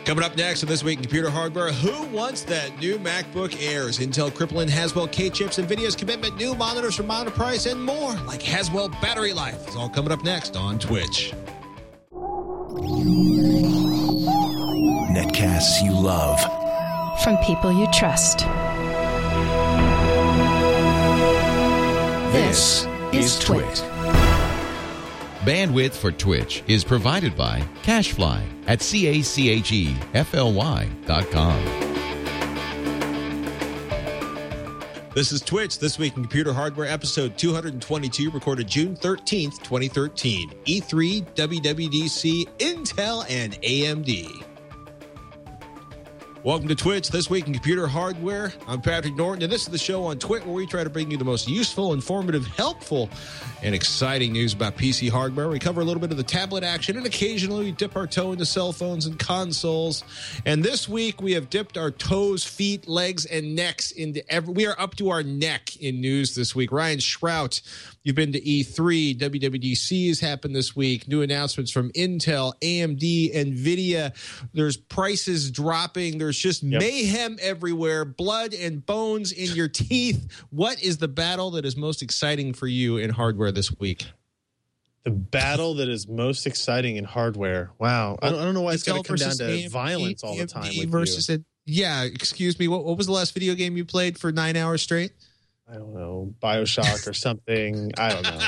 Coming up next on This Week in Computer Hardware, who wants that new MacBook Airs? Intel crippling Haswell K-chips, NVIDIA's commitment, new monitors from Monoprice, and more, like Haswell battery life. It's all coming up next on Twitch. Netcasts you love. From people you trust. This is Twit. Bandwidth for Twitch is provided by CacheFly at CACHEFLY.com. This is Twitch, This Week in Computer Hardware, episode 222, recorded June 13th, 2013. E3, WWDC, Intel, and AMD. Welcome to Twitch, This Week in Computer Hardware. I'm Patrick Norton, and this is the show on Twit where we try to bring you the most useful, informative, helpful, and exciting news about PC hardware. We cover a little bit of the tablet action, and occasionally we dip our toe into cell phones and consoles. And this week we have dipped our toes, feet, legs, and necks into we are up to our neck in news this week. Ryan Shrout, you've been to E3. WWDC has happened this week. New announcements from Intel, AMD, NVIDIA. There's prices dropping. There's just mayhem everywhere, blood and bones in your teeth. What is the battle that is most exciting for you in hardware this week? The battle that is most exciting in hardware. Wow. I don't know why it's got to come down to AMD, violence all the time with versus you. Yeah, excuse me. What was the last video game you played for 9 hours straight? I don't know. BioShock or something. I don't know.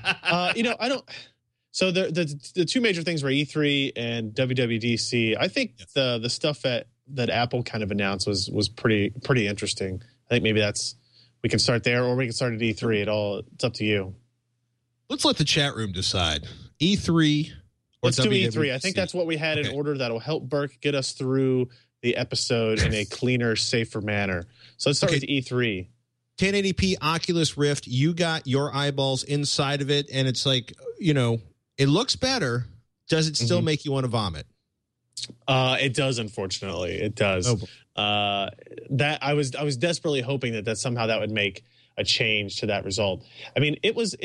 I don't... So the two major things were E3 and WWDC. I think the stuff that Apple kind of announced was pretty interesting. I think maybe we can start there, or we can start at E3. It's up to you. Let's let the chat room decide. E3 or Let's do E3. I think that's what we had in order. That'll help Burke get us through the episode in a cleaner, safer manner. So let's start with E3. 1080p Oculus Rift, you got your eyeballs inside of it, and it's like, it looks better. Does it still make you want to vomit? It does, unfortunately. It does. That I was desperately hoping that somehow that would make a change to that result. I mean,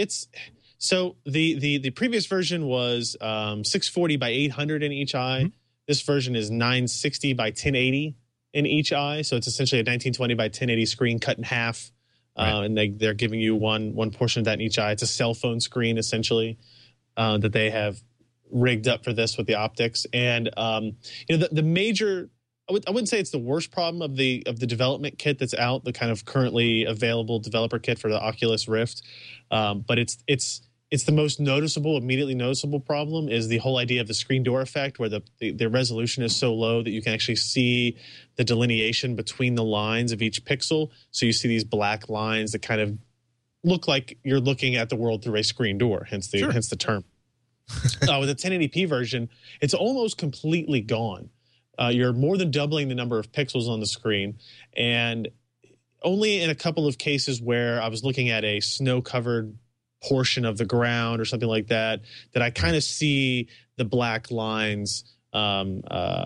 so the previous version was 640 by 800 in each eye. This version is 960 by 1080 in each eye. So it's essentially a 1920 by 1080 screen cut in half. Right. And they're giving you one portion of that in each eye. It's a cell phone screen, essentially, that they have rigged up for this with the optics. And the major, I wouldn't say it's the worst problem of the development kit that's out, the kind of currently available developer kit for the Oculus Rift, but it's the most immediately noticeable problem is the whole idea of the screen door effect, where the resolution is so low that you can actually see the delineation between the lines of each pixel. So you see these black lines that kind of look like you're looking at the world through a screen door, hence the term. With the 1080p version, it's almost completely gone. You're more than doubling the number of pixels on the screen, and only in a couple of cases where I was looking at a snow-covered portion of the ground or something like that I kind of see the black lines show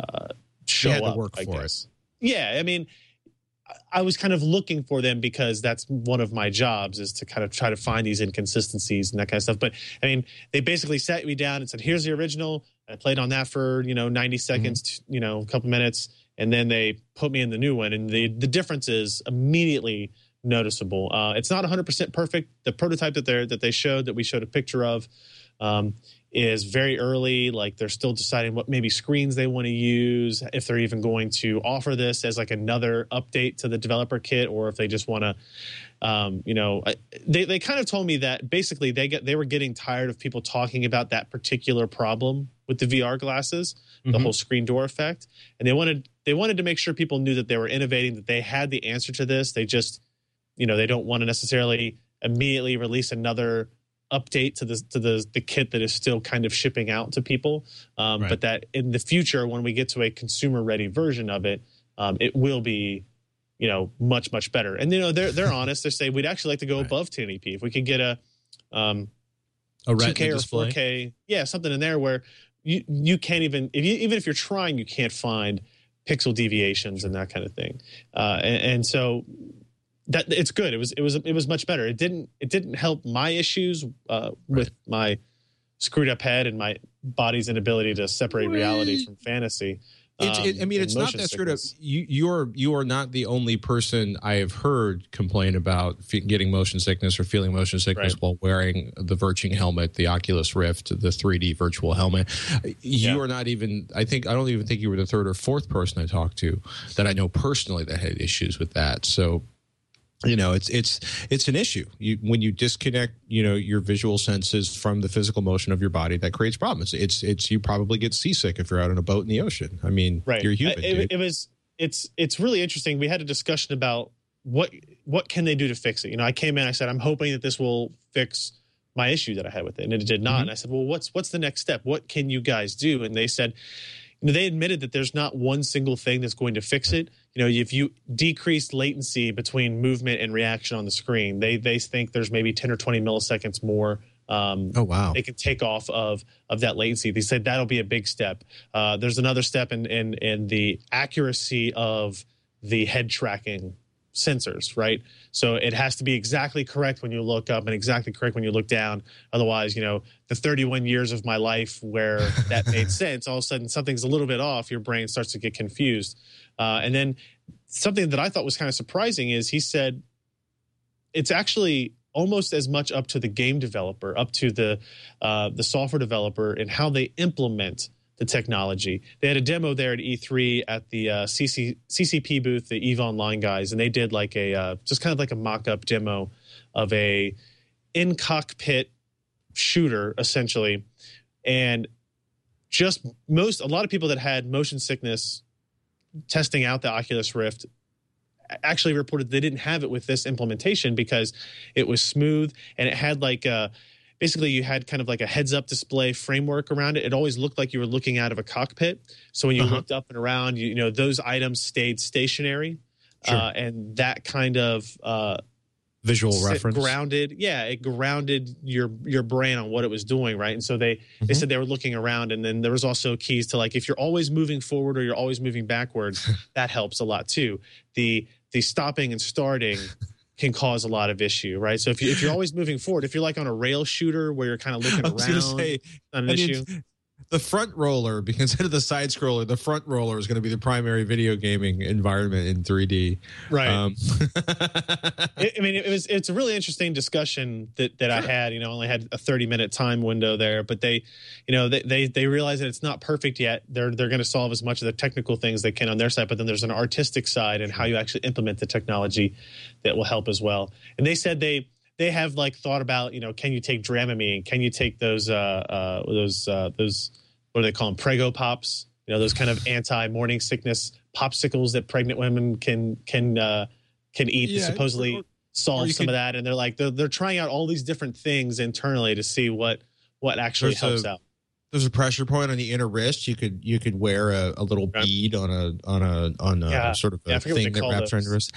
up, I guess. Yeah, I mean, I was kind of looking for them because that's one of my jobs, is to kind of try to find these inconsistencies and that kind of stuff. But I mean, they basically sat me down and said, here's the original. I played on that for, 90 seconds, a couple minutes. And then they put me in the new one. And the difference is immediately noticeable. It's not 100% perfect. The prototype that we showed a picture of, is very early. Like, they're still deciding what maybe screens they want to use, if they're even going to offer this as like another update to the developer kit, or if they just want to, they kind of told me that basically they were getting tired of people talking about that particular problem with the VR glasses, the whole screen door effect, and they wanted to make sure people knew that they were innovating, that they had the answer to this. They just, they don't want to necessarily immediately release another update to the kit that is still kind of shipping out to people, but that in the future, when we get to a consumer ready version of it, it will be much, much better. And they're honest. They say we'd actually like to go above 1080p if we could get a 2K or 4K, something in there where you can't even if you're trying, you can't find pixel deviations and that kind of thing, and so that it's good. It was much better. It didn't help my issues with my screwed up head and my body's inability to separate reality from fantasy. It's not that sort of you are not the only person I have heard complain about getting motion sickness or feeling motion sickness while wearing the Virgin helmet, the Oculus Rift, the 3D virtual helmet. You are not even. I don't even think you were the third or fourth person I talked to that I know personally that had issues with that. So. It's an issue. When you disconnect, your visual senses from the physical motion of your body, that creates problems. It's you probably get seasick if you're out on a boat in the ocean. I mean, you're human. It's really interesting. We had a discussion about what can they do to fix it. I came in, I said, I'm hoping that this will fix my issue that I had with it, and it did not. And I said, well, what's the next step? What can you guys do? And they said, they admitted that there's not one single thing that's going to fix it. If you decrease latency between movement and reaction on the screen, they think there's maybe 10 or 20 milliseconds more. They can take off of that latency. They said that'll be a big step. There's another step in the accuracy of the head tracking sensors, right? So it has to be exactly correct when you look up and exactly correct when you look down. Otherwise, the 31 years of my life where that made sense, all of a sudden something's a little bit off, your brain starts to get confused. And then something that I thought was kind of surprising is he said it's actually almost as much up to the game developer, up to the software developer and how they implement the technology. They had a demo there at E3 at the CCP booth, the EVE Online guys, and they did like just kind of like a mock-up demo of a in-cockpit shooter, essentially. And a lot of people that had motion sickness testing out the Oculus Rift actually reported they didn't have it with this implementation because it was smooth and it had basically you had kind of like a heads-up display framework around it. It always looked like you were looking out of a cockpit. So when you looked up and around, those items stayed stationary. Sure. And that kind of visual reference it grounded your brain on what it was doing, right? And so they said they were looking around, and then there was also keys to if you're always moving forward or you're always moving backwards, that helps a lot too. The stopping and starting can cause a lot of issue, right? So if you're always moving forward, if you're like on a rail shooter where you're kind of looking around, not an issue. The front roller, because instead of the side scroller, the front roller is going to be the primary video gaming environment in 3D. Right. It's a really interesting discussion that I had. I only had a 30-minute time window there, but they realize that it's not perfect yet. They're going to solve as much of the technical things they can on their side, but then there's an artistic side and how you actually implement the technology that will help as well. And they said they have thought about, can you take Dramamine? Can you take those what do they call them? Prego Pops, those kind of anti-morning sickness popsicles that pregnant women can eat to supposedly solve some of that. And they're trying out all these different things internally to see what actually helps out. There's a pressure point on the inner wrist. You could wear a little bead on a sort of a thing that wraps around your wrist.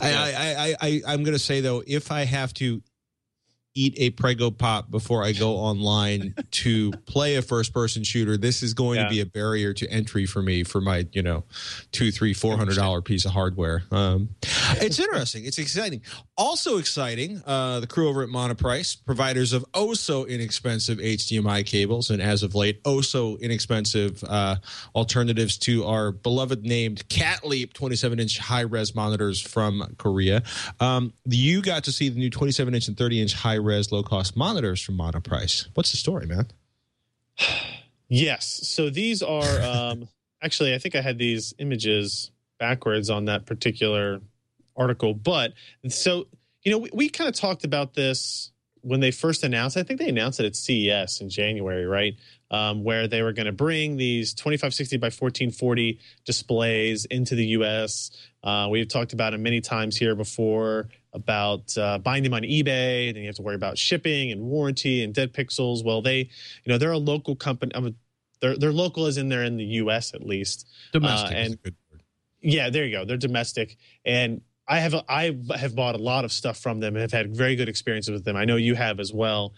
I'm going to say though, if I have to eat a Prego Pop before I go online to play a first-person shooter, this is going to be a barrier to entry for me for my, $200-$400 piece of hardware. It's interesting. It's exciting. Also exciting, the crew over at Monoprice, providers of so inexpensive HDMI cables, and as of late, so inexpensive alternatives to our beloved named Cat Leap 27-inch high-res monitors from Korea. You got to see the new 27-inch and 30-inch high-res low-cost monitors from Monoprice. What's the story, man? Yes. So these are actually, I think I had these images backwards on that particular article. But so, we kind of talked about this when they first announced. I think they announced it at CES in January, right? Where they were going to bring these 2560 by 1440 displays into the U.S. We've talked about it many times here before about buying them on eBay, and then you have to worry about shipping and warranty and dead pixels. Well, they're a local company. They're local as in they're in the U.S. at least. Domestic is a good word. Yeah, there you go. They're domestic, and I have bought a lot of stuff from them and have had very good experiences with them. I know you have as well.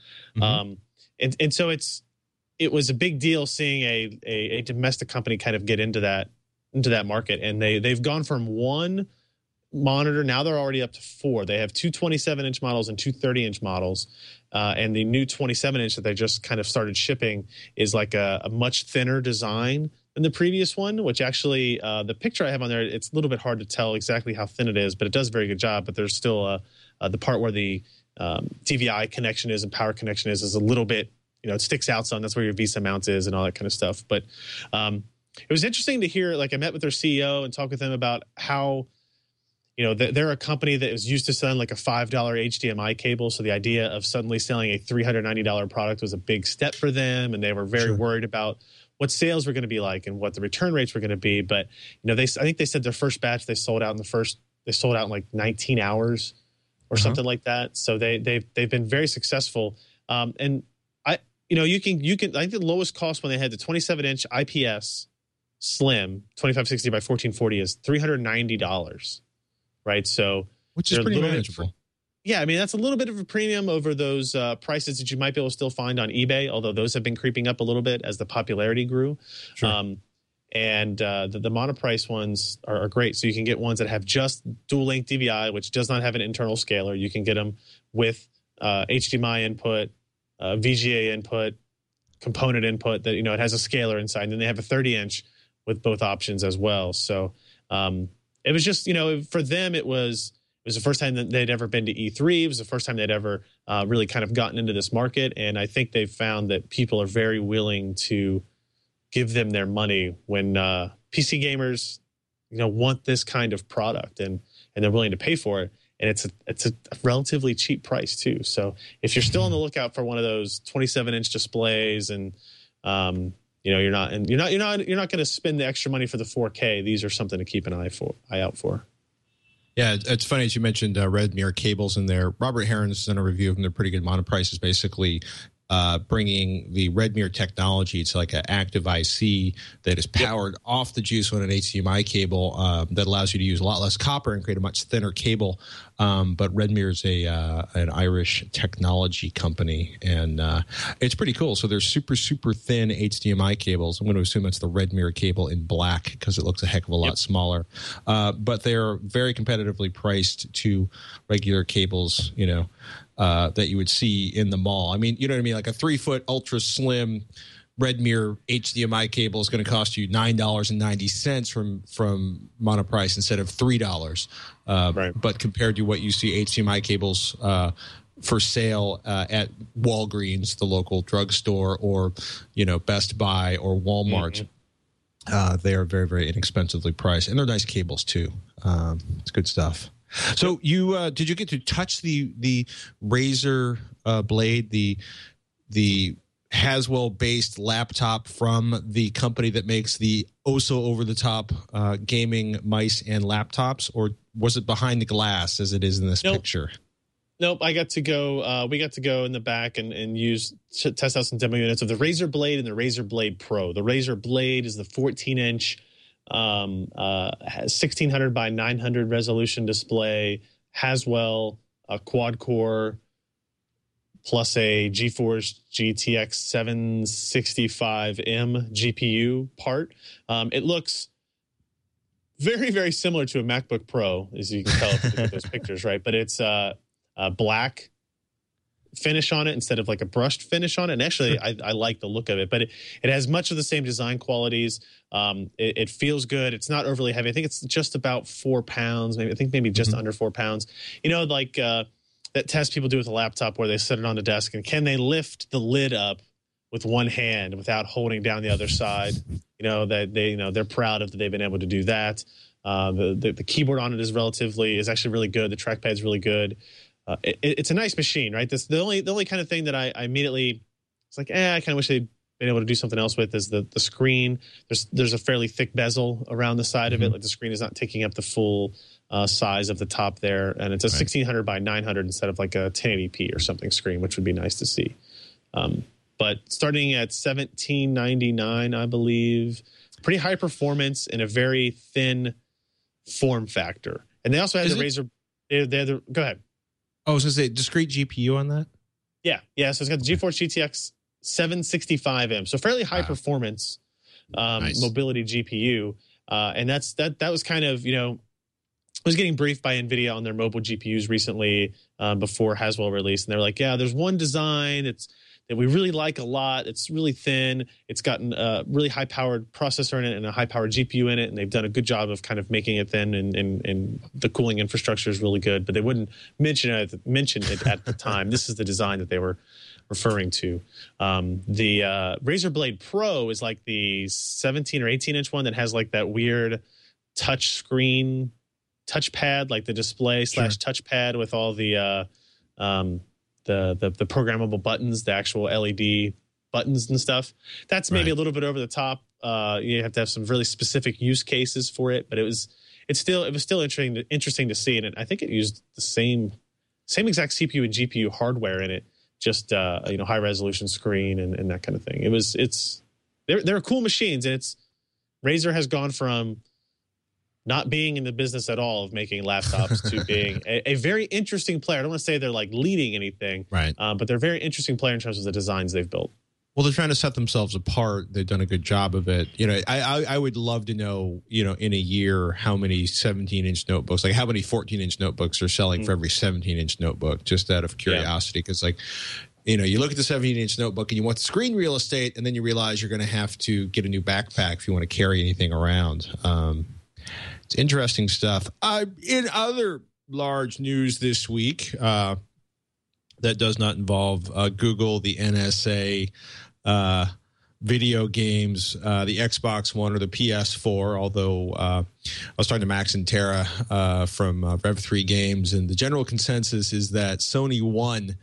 And so it was a big deal seeing a domestic company kind of get into that market, and they've gone from one monitor. Now they're already up to 4. They have 2 27-inch models and 2 30-inch models. And the new 27-inch that they just kind of started shipping is like a much thinner design than the previous one, which actually the picture I have on there, it's a little bit hard to tell exactly how thin it is, but it does a very good job. But there's still the part where the DVI connection is and power connection is a little bit, it sticks out some. That's where your VESA mount is and all that kind of stuff. But it was interesting to hear, like I met with their CEO and talked with them about how, they're a company that was used to selling like a $5 HDMI cable. So the idea of suddenly selling a $390 product was a big step for them. And they were very worried about what sales were going to be like and what the return rates were going to be. But, I think they said their first batch, they sold out in like 19 hours or something like that. So they've been very successful. And I think the lowest cost when they had the 27-inch IPS slim 2560 by 1440 is $390. Right. So, which is pretty manageable. Yeah. I mean, that's a little bit of a premium over those prices that you might be able to still find on eBay, although those have been creeping up a little bit as the popularity grew. Sure. And the monoprice ones are great. So you can get ones that have just dual link DVI, which does not have an internal scaler. You can get them with HDMI input, VGA input, component input that, it has a scaler inside. And then they have a 30-inch with both options as well. So, it was just, for them, it was the first time that they'd ever been to E3. It was the first time they'd ever really kind of gotten into this market. And I think they've found that people are very willing to give them their money when PC gamers, want this kind of product and they're willing to pay for it. And it's a relatively cheap price too. So if you're still on the lookout for one of those 27-inch displays and, you're not going to spend the extra money for the 4K. These are something to keep an eye out for. Yeah, it's funny as you mentioned Redmir cables in there. Robert Heron's done a review of them. They're pretty good. Monoprice is basically bringing the Redmir technology. It's like an active IC that is powered off the juice on an HDMI cable that allows you to use a lot less copper and create a much thinner cable. But Redmir is an Irish technology company, and it's pretty cool. So there's super, super thin HDMI cables. I'm going to assume that's the Redmir cable in black because it looks a heck of a lot smaller. But they're very competitively priced to regular cables, that you would see in the mall. I mean, you know what I mean? Like a 3-foot ultra slim Redmir HDMI cable is going to cost you $9.90 from Monoprice instead of $3. Right. But compared to what you see HDMI cables for sale at Walgreens, the local drugstore, or Best Buy or Walmart, they are very, very inexpensively priced, and they're nice cables too. It's good stuff. So you did you get to touch the Razer Blade, the Haswell-based laptop from the company that makes the over-the-top gaming mice and laptops, or was it behind the glass as it is in this picture? Nope. I got to go. We got to go in the back and test out some demo units of the Razer Blade and the Razer Blade Pro. The Razer Blade is the 14-inch. Has 1600 by 900 resolution display, Haswell, a quad core, plus a GeForce GTX 765M GPU part. It looks very, very similar to a MacBook Pro, as you can tell if you look at those pictures, right? But it's a black finish on it instead of like a brushed finish on it. And actually, I like the look of it, but it has much of the same design qualities. It feels good. It's not overly heavy. I think it's just about 4 pounds. Maybe just under 4 pounds. Like that test people do with a laptop where they set it on the desk and can they lift the lid up with one hand without holding down the other side? That they're proud of that they've been able to do that. The keyboard on it is actually really good. The trackpad is really good. It's a nice machine, right? The only kind of thing that I immediately was like, I kind of wish they'd been able to do something else with is the screen. There's a fairly thick bezel around the side of it. Like the screen is not taking up the full size of the top there, and it's a 1600 by 900 instead of like a 1080p or something screen, which would be nice to see. But starting at $17.99, I believe, pretty high performance in a very thin form factor. And they also have the Razer. Go ahead. Oh, I was going to say discrete GPU on that? Yeah. So it's got the GeForce GTX 765M. So fairly high performance mobility GPU. And that was kind of, I was getting briefed by NVIDIA on their mobile GPUs recently before Haswell released. And they're like, there's one design. that we really like a lot. It's really thin. It's gotten a really high-powered processor in it and a high-powered GPU in it, and they've done a good job of kind of making it thin, and the cooling infrastructure is really good. But they wouldn't mention it at the time. This is the design that they were referring to. The Razer Blade Pro is like the 17 or 18-inch one that has like that weird touchpad, like the display / touchpad with all the programmable buttons, the actual LED buttons and stuff. That's maybe a little bit over the top. You have to have some really specific use cases for it, but it was still interesting to see. And I think it used the same exact CPU and GPU hardware in it, just high resolution screen and that kind of thing. They're cool machines, and Razer has gone from not being in the business at all of making laptops to being a very interesting player. I don't want to say they're like leading anything, right? But they're a very interesting player in terms of the designs they've built. Well, they're trying to set themselves apart. They've done a good job of it. I would love to know, in a year, how many 17-inch notebooks, like how many 14-inch notebooks are selling for every 17-inch notebook, just out of curiosity. Because you look at the 17-inch notebook and you want the screen real estate, and then you realize you're going to have to get a new backpack if you want to carry anything around. It's interesting stuff. In other large news this week that does not involve Google, the NSA, video games, the Xbox One or the PS4, although I was talking to Max and Tara from Rev3 Games, and the general consensus is that Sony won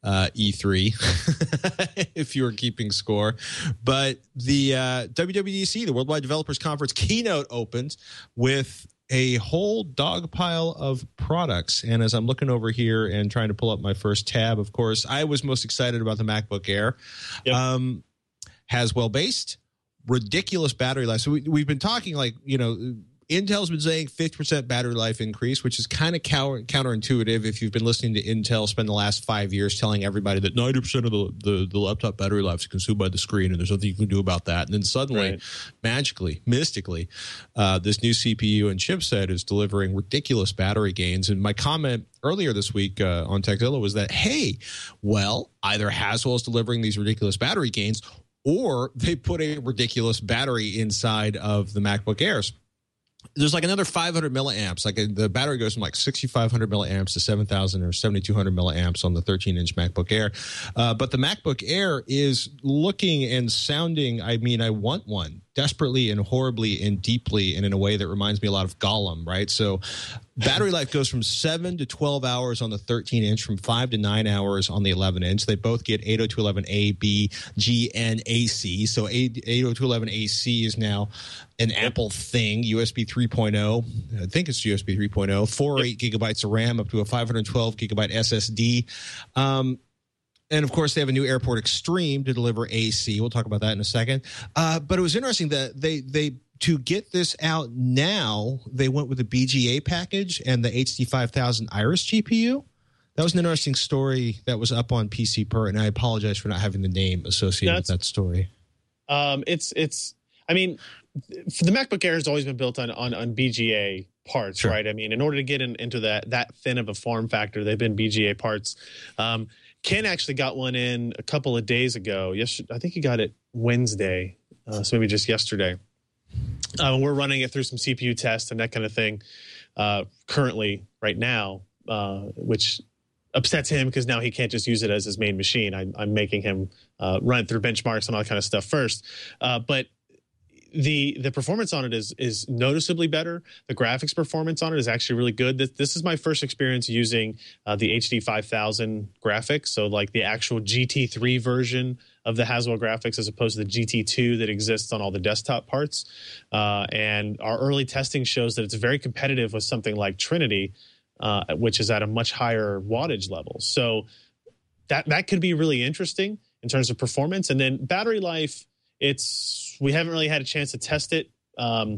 E3, if you were keeping score. But the WWDC, the Worldwide Developers Conference keynote opened with a whole dog pile of products. And as I'm looking over here and trying to pull up my first tab, of course, I was most excited about the MacBook Air. Yep. Haswell-based, ridiculous battery life. So we've been talking Intel's been saying 50% battery life increase, which is kind of counterintuitive if you've been listening to Intel spend the last 5 years telling everybody that 90% of the laptop battery life is consumed by the screen, and there's nothing you can do about that. And then suddenly, magically, mystically, this new CPU and chipset is delivering ridiculous battery gains. And my comment earlier this week on Techzilla was that, hey, well, either Haswell is delivering these ridiculous battery gains, or they put a ridiculous battery inside of the MacBook Airs. There's like another 500 milliamps. Like the battery goes from like 6,500 milliamps to 7,000 or 7,200 milliamps on the 13-inch MacBook Air. But the MacBook Air is looking and sounding, I want one desperately and horribly and deeply and in a way that reminds me a lot of Gollum, right? So battery life goes from 7 to 12 hours on the 13-inch, from 5 to 9 hours on the 11-inch. They both get 802.11a, b, g, and AC. So 802.11ac is now an Apple thing, USB 3.0. I think it's USB 3.0, 4 or 8 gigabytes of RAM, up to a 512 gigabyte SSD. And, of course, they have a new Airport Extreme to deliver AC. We'll talk about that in a second. But it was interesting that they to get this out now, they went with the BGA package and the HD 5000 Iris GPU. That was an interesting story that was up on PC Per, and I apologize for not having the name associated with that story. The MacBook Air has always been built on BGA parts, right? I mean, in order to get into that thin of a form factor, they've been BGA parts. Ken actually got one in a couple of days ago. I think he got it Wednesday, so maybe just yesterday. We're running it through some CPU tests and that kind of thing currently right now, which upsets him because now he can't just use it as his main machine. I'm making him run it through benchmarks and all that kind of stuff first. But the performance on it is noticeably better. The graphics performance on it is actually really good. This is my first experience using the HD 5000 graphics, so like the actual GT3 version of the Haswell graphics as opposed to the GT2 that exists on all the desktop parts. And our early testing shows that it's very competitive with something like Trinity, which is at a much higher wattage level. So that could be really interesting in terms of performance. And then battery life, we haven't really had a chance to test it. The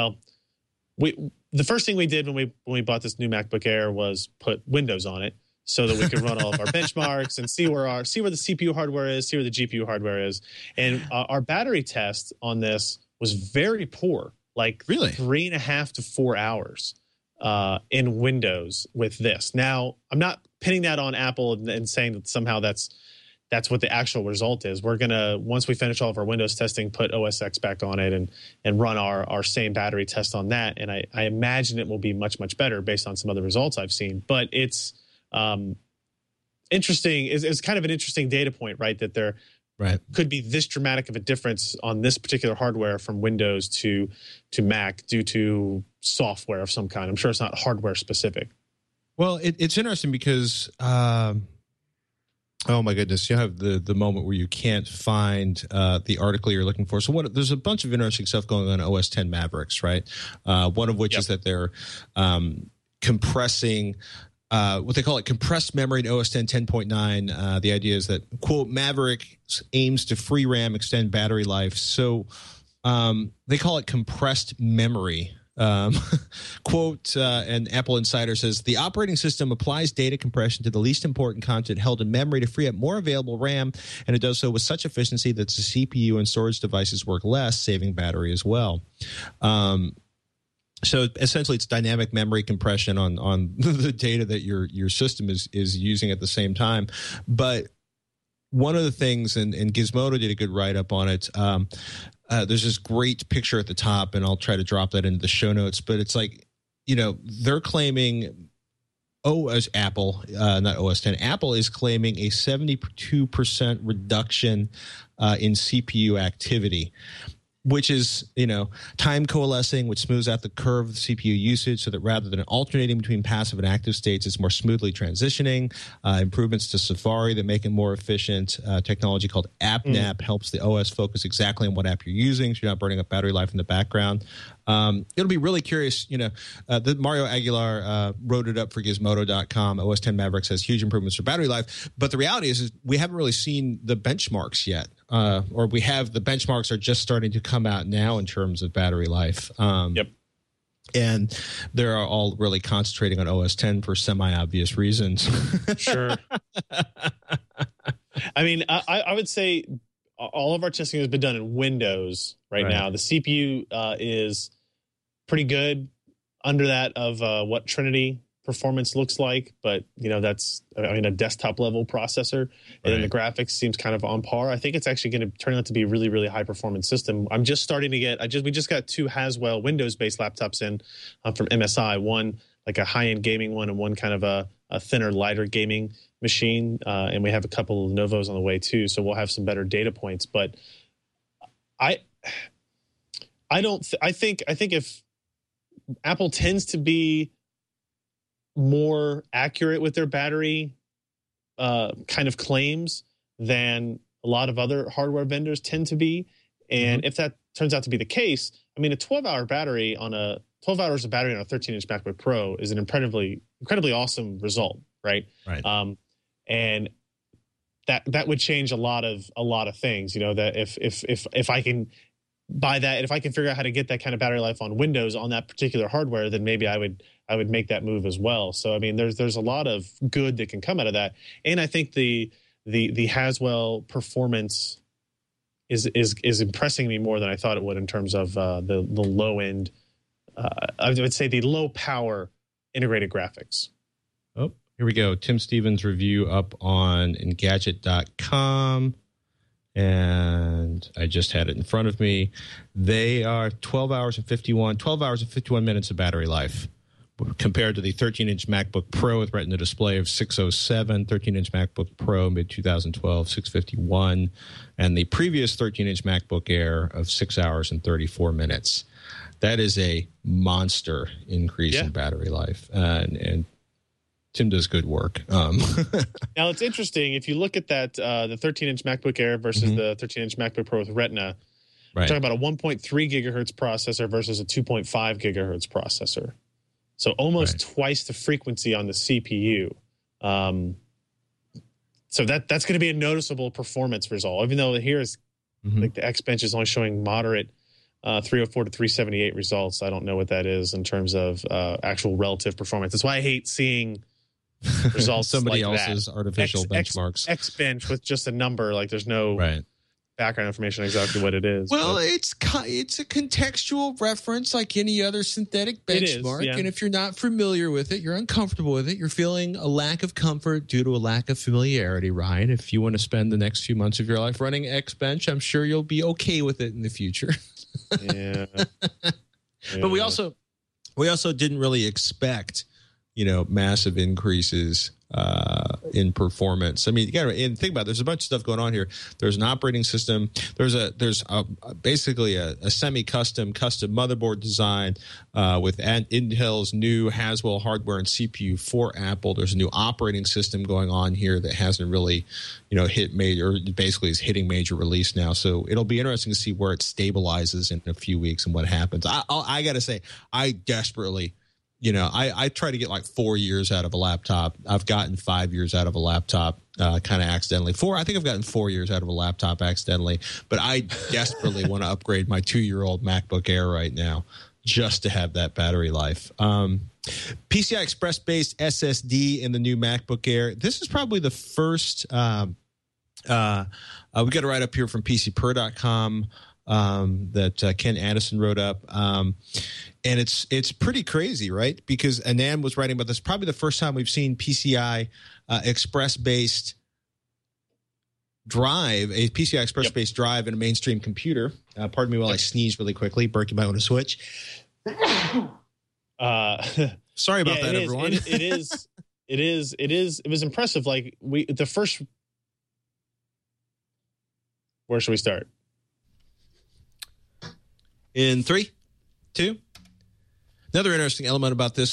first thing we did when we bought this new MacBook Air was put Windows on it so that we could run all of our benchmarks and see where the CPU hardware is, see where the GPU hardware is. And our battery test on this was very poor, like really 3.5 to 4 hours in Windows with this. Now, I'm not pinning that on Apple and saying that somehow that's that's what the actual result is. We're going to, once we finish all of our Windows testing, put OS X back on it and run our same battery test on that. And I imagine it will be much, much better based on some other results I've seen. But it's interesting. It's kind of an interesting data point, right? That there could be this dramatic of a difference on this particular hardware from Windows to Mac due to software of some kind. I'm sure it's not hardware specific. Well, it's interesting because... oh my goodness! You have the moment where you can't find the article you're looking for. So there's a bunch of interesting stuff going on OS 10 Mavericks, right? One of which is that they're compressing what they call it compressed memory in OS 10 10.9. The idea is that, quote, Maverick aims to free RAM, extend battery life. So they call it compressed memory. Quote, and Apple Insider says, the operating system applies data compression to the least important content held in memory to free up more available RAM, and it does so with such efficiency that the CPU and storage devices work less, saving battery as well. So essentially, it's dynamic memory compression on the data that your system is using at the same time. But one of the things, and Gizmodo did a good write-up on it, there's this great picture at the top, and I'll try to drop that into the show notes. But it's like, they're claiming, as Apple, not OS 10, Apple is claiming a 72% reduction in CPU activity, which is, time coalescing, which smooths out the curve of the CPU usage so that rather than alternating between passive and active states, it's more smoothly transitioning. Improvements to Safari that make it more efficient. Technology called AppNap helps the OS focus exactly on what app you're using, so you're not burning up battery life in the background. It'll be really curious. The Mario Aguilar wrote it up for Gizmodo.com. OS 10 Mavericks has huge improvements for battery life. But the reality is we haven't really seen the benchmarks yet. Or we have the benchmarks are just starting to come out now in terms of battery life. And they're all really concentrating on OS 10 for semi-obvious reasons. Sure. I mean, I would say all of our testing has been done in Windows right now. The CPU is pretty good, under that of what Trinity performance looks like, but that's a desktop level processor, and then the graphics seems kind of on par. I think it's actually going to turn out to be a really, really high performance system. I'm just starting to get we just got two Haswell Windows based laptops in from MSI, one like a high end gaming one and one kind of a thinner, lighter gaming machine, and we have a couple of Lenovo's on the way too, so we'll have some better data points. But I think if Apple tends to be more accurate with their battery kind of claims than a lot of other hardware vendors tend to be. And if that turns out to be the case, I mean, a 12-hour battery on a 12 hours of battery on a 13-inch MacBook Pro is an incredibly awesome result, right? And that would change a lot of things. That if I can buy that, and if I can figure out how to get that kind of battery life on Windows on that particular hardware, then maybe I would make that move as well. So I mean, there's a lot of good that can come out of that, and I think the Haswell performance is impressing me more than I thought it would in terms of the low end. I would say the low power integrated graphics. Oh, here we go. Tim Stevens review up on Engadget.com. And I just had it in front of me. They are 12 hours and 51 minutes of battery life compared to the 13-inch MacBook Pro with Retina display of 607, 13-inch MacBook Pro mid-2012, 651, and the previous 13-inch MacBook Air of 6 hours and 34 minutes. That is a monster increase in battery life. And Tim does good work. Now, it's interesting. If you look at that, the 13-inch MacBook Air versus the 13-inch MacBook Pro with Retina, we're talking about a 1.3 gigahertz processor versus a 2.5 gigahertz processor. So almost twice the frequency on the CPU. So that's going to be a noticeable performance result. Even though here is like the Xbench is only showing moderate 304 to 378 results. I don't know what that is in terms of actual relative performance. That's why I hate seeing results somebody like else's that. Artificial benchmarks. Xbench with just a number, like there's no background information on exactly what it is. Well, it's a contextual reference like any other synthetic benchmark. Yeah. And if you're not familiar with it, you're uncomfortable with it, you're feeling a lack of comfort due to a lack of familiarity, Ryan. If you want to spend the next few months of your life running Xbench, I'm sure you'll be okay with it in the future. Yeah. But we also didn't really expect, massive increases in performance. I mean, you got to think about it. There's a bunch of stuff going on here. There's an operating system. There's basically a semi-custom motherboard design with Intel's new Haswell hardware and CPU for Apple. There's a new operating system going on here that hasn't really, hit major. Basically, is hitting major release now. So it'll be interesting to see where it stabilizes in a few weeks and what happens. I got to say, I desperately. I try to get like 4 years out of a laptop. I've gotten 5 years out of a laptop kind of accidentally. I think I've gotten 4 years out of a laptop accidentally. But I desperately want to upgrade my 2-year-old MacBook Air right now just to have that battery life. PCI Express-based SSD in the new MacBook Air. This is probably the first we got a write up here from PCPer.com. That Ken Addison wrote up. And it's pretty crazy, right? Because Anand was writing about this. Probably the first time we've seen PCI Express-based drive, a PCI Express-based drive in a mainstream computer. Pardon me while I sneeze really quickly. Burke, you might want to switch. Sorry about that, everyone. It was impressive. Like the first. Where should we start? In 3, 2. Another interesting element about this,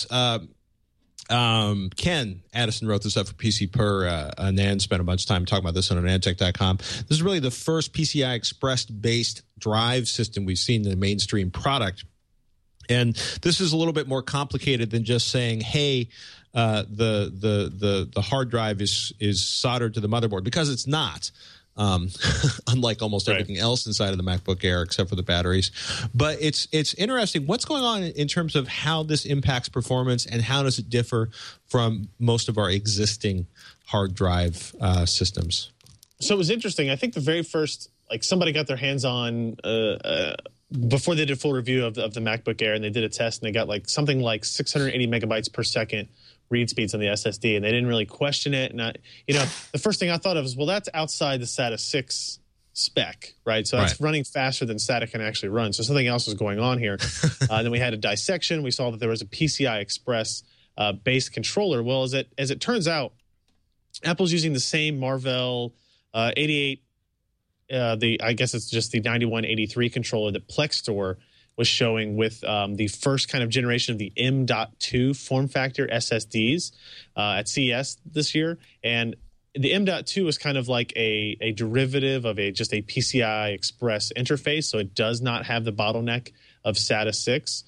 Ken Addison wrote this up for PC Per. Anand spent a bunch of time talking about this on anandtech.com. This is really the first PCI Express-based drive system we've seen in the mainstream product. And this is a little bit more complicated than just saying, hey, the hard drive is soldered to the motherboard, because it's not. Unlike almost everything else inside of the MacBook Air except for the batteries. But it's interesting. What's going on in terms of how this impacts performance, and how does it differ from most of our existing hard drive systems? So it was interesting. I think the very first, somebody got their hands on before they did a full review of the MacBook Air, and they did a test, and they got something like 680 megabytes per second read speeds on the SSD, and they didn't really question it. And the first thing I thought of was, well, that's outside the SATA 6 spec, right? So that's running faster than SATA can actually run. So something else was going on here. Then we had a dissection. We saw that there was a PCI Express based controller. Well, as it turns out, Apple's using the same Marvell 88. I guess it's just the 9183 controller that Plex Store was showing with the first kind of generation of the M.2 form factor SSDs at CES this year. And the M.2 is kind of like a derivative of just a PCI Express interface, so it does not have the bottleneck of SATA 6.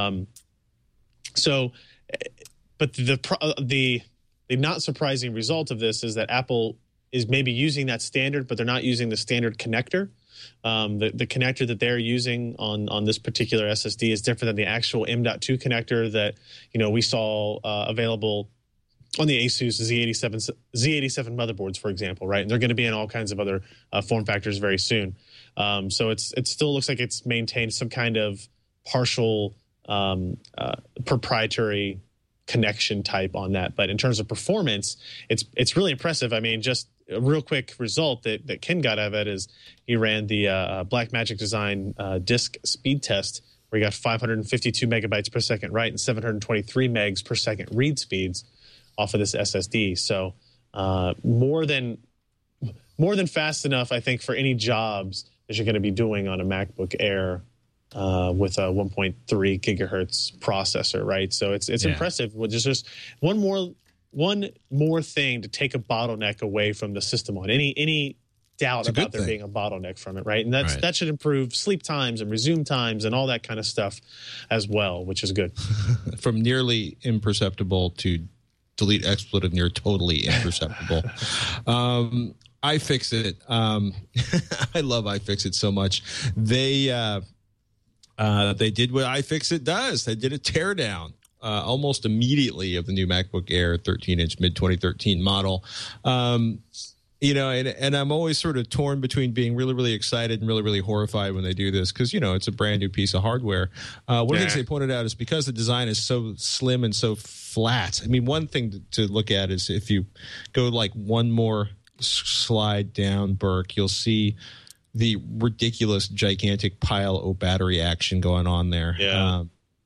But the not surprising result of this is that Apple is maybe using that standard, but they're not using the standard connector. The connector that they're using on this particular SSD is different than the actual M.2 connector that we saw available on the Asus Z87 motherboards, for example, right? And they're going to be in all kinds of other form factors very soon. So it still looks like it's maintained some kind of partial proprietary connection type on that. But in terms of performance, it's really impressive. I mean, just a real quick result that Ken got out of it is he ran the Blackmagic Design disk speed test, where he got 552 megabytes per second write and 723 megs per second read speeds off of this SSD. So more than fast enough, I think, for any jobs that you're going to be doing on a MacBook Air with a 1.3 gigahertz processor, right? So it's impressive. Just one more thing to take a bottleneck away from the system on any doubt about there being a bottleneck from it, right? And that should improve sleep times and resume times and all that kind of stuff as well, which is good. From nearly imperceptible to delete expletive near totally imperceptible. iFixit. I love iFixit so much. They did what iFixit does. They did a teardown almost immediately of the new MacBook Air 13-inch mid-2013 model. and I'm always sort of torn between being really, really excited and really, really horrified when they do this because, it's a brand new piece of hardware. One of the things they pointed out is because the design is so slim and so flat. I mean, one thing to look at is if you go like one more slide down, Burke, you'll see the ridiculous, gigantic pile of battery action going on there. Yeah.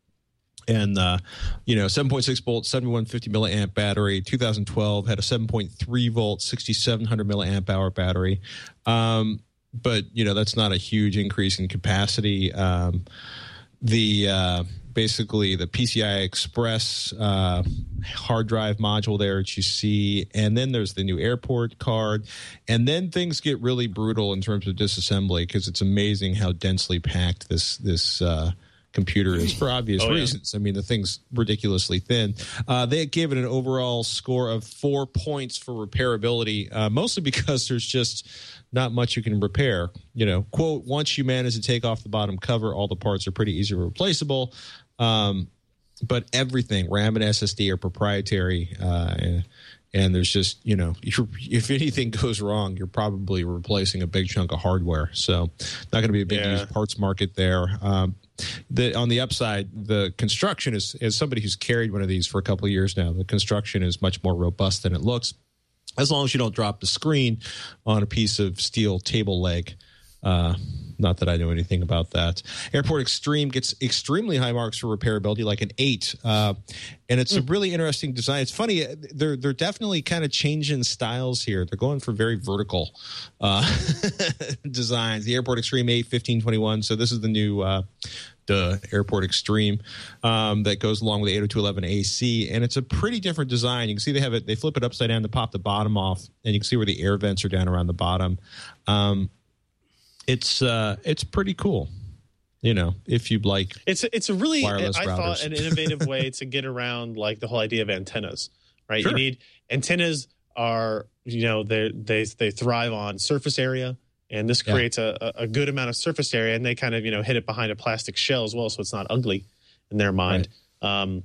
7.6 volt, 7150 milliamp battery. 2012 had a 7.3 volt, 6700 milliamp hour battery. But that's not a huge increase in capacity. Basically the PCI Express hard drive module there that you see, and then there's the new airport card, and then things get really brutal in terms of disassembly because it's amazing how densely packed this computer is for obvious reasons. I mean, the thing's ridiculously thin. They gave it an overall score of 4 points for repairability, mostly because there's just not much you can repair. Quote, once you manage to take off the bottom cover, all the parts are pretty easily replaceable. But everything, RAM and SSD, are proprietary. And there's just, if anything goes wrong, you're probably replacing a big chunk of hardware. So not going to be a big used parts market there. On the upside, the construction is, as somebody who's carried one of these for a couple of years now, the construction is much more robust than it looks, as long as you don't drop the screen on a piece of steel table leg. Not that I know anything about that. Airport Extreme gets extremely high marks for repairability, like an 8. And it's a really interesting design. It's funny. They're definitely kind of changing styles here. They're going for very vertical designs. The Airport Extreme 8, 1521. So this is the new Airport Extreme that goes along with the 802.11 AC. And it's a pretty different design. You can see they flip it upside down to pop the bottom off. And you can see where the air vents are down around the bottom. It's pretty cool, if you'd like. It's a really, I routers. thought, an innovative way to get around like the whole idea of antennas, right? Sure. You need antennas are, they thrive on surface area, and this creates a good amount of surface area, and they kind of, hit it behind a plastic shell as well, so it's not ugly in their mind. Right.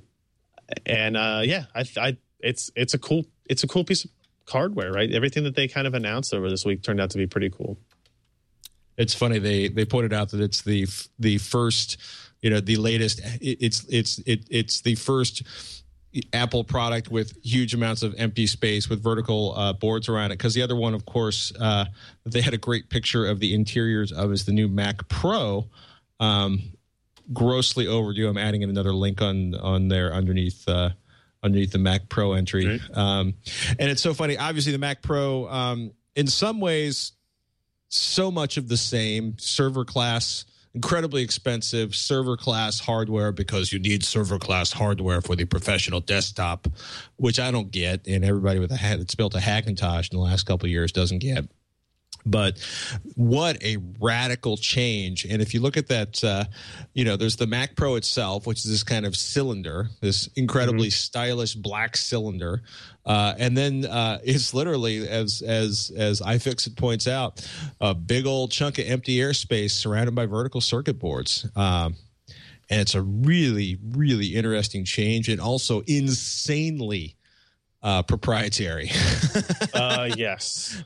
It's a cool piece of hardware, right? Everything that they kind of announced over this week turned out to be pretty cool. It's funny they pointed out that it's the first, the latest. It's the first Apple product with huge amounts of empty space with vertical boards around it. Because the other one, of course, they had a great picture of the interiors of is the new Mac Pro. Grossly overdue. I'm adding in another link on there underneath the Mac Pro entry. Right. And it's so funny. Obviously, the Mac Pro, in some ways, so much of the same server class, incredibly expensive server class hardware because you need server class hardware for the professional desktop, which I don't get, and everybody that's built a Hackintosh in the last couple of years doesn't get. But what a radical change. And if you look at that, there's the Mac Pro itself, which is this kind of cylinder, this incredibly stylish black cylinder. And then it's literally, as iFixit points out, a big old chunk of empty airspace surrounded by vertical circuit boards. And it's a really, really interesting change, and also insanely proprietary. Yes.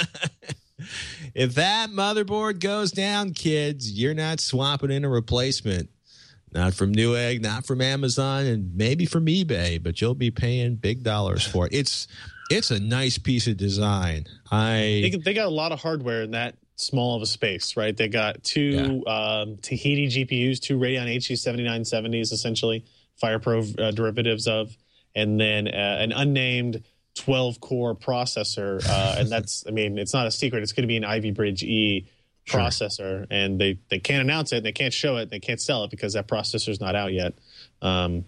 If that motherboard goes down, kids, you're not swapping in a replacement. Not from Newegg, not from Amazon, and maybe from eBay, but you'll be paying big dollars for it. It's a nice piece of design. They got a lot of hardware in that small of a space, right? They got two Tahiti GPUs, two Radeon HC7970s, essentially FirePro derivatives of, and then an unnamed 12-core processor, and that's, it's not a secret. It's going to be an Ivy Bridge E processor, and they can't announce it, they can't show it, they can't sell it because that processor's not out yet. But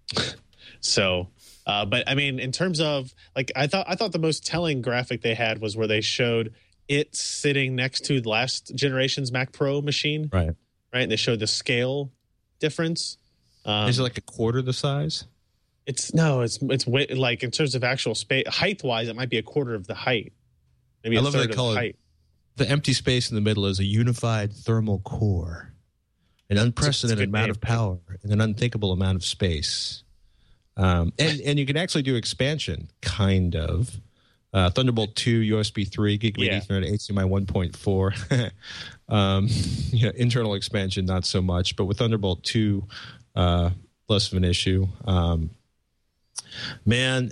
in terms of I thought the most telling graphic they had was where they showed it sitting next to the last generation's Mac Pro machine, right? And they showed the scale difference. Is it like a quarter the size? It's way, like in terms of actual space, height wise, it might be a quarter of the height. Maybe a third of the height. The empty space in the middle is a unified thermal core, an unprecedented amount of power, and an unthinkable amount of space. And you can actually do expansion, kind of. Thunderbolt 2, USB 3, Gigabit Ethernet, HDMI 1.4. Internal expansion, not so much. But with Thunderbolt 2, less of an issue. Man,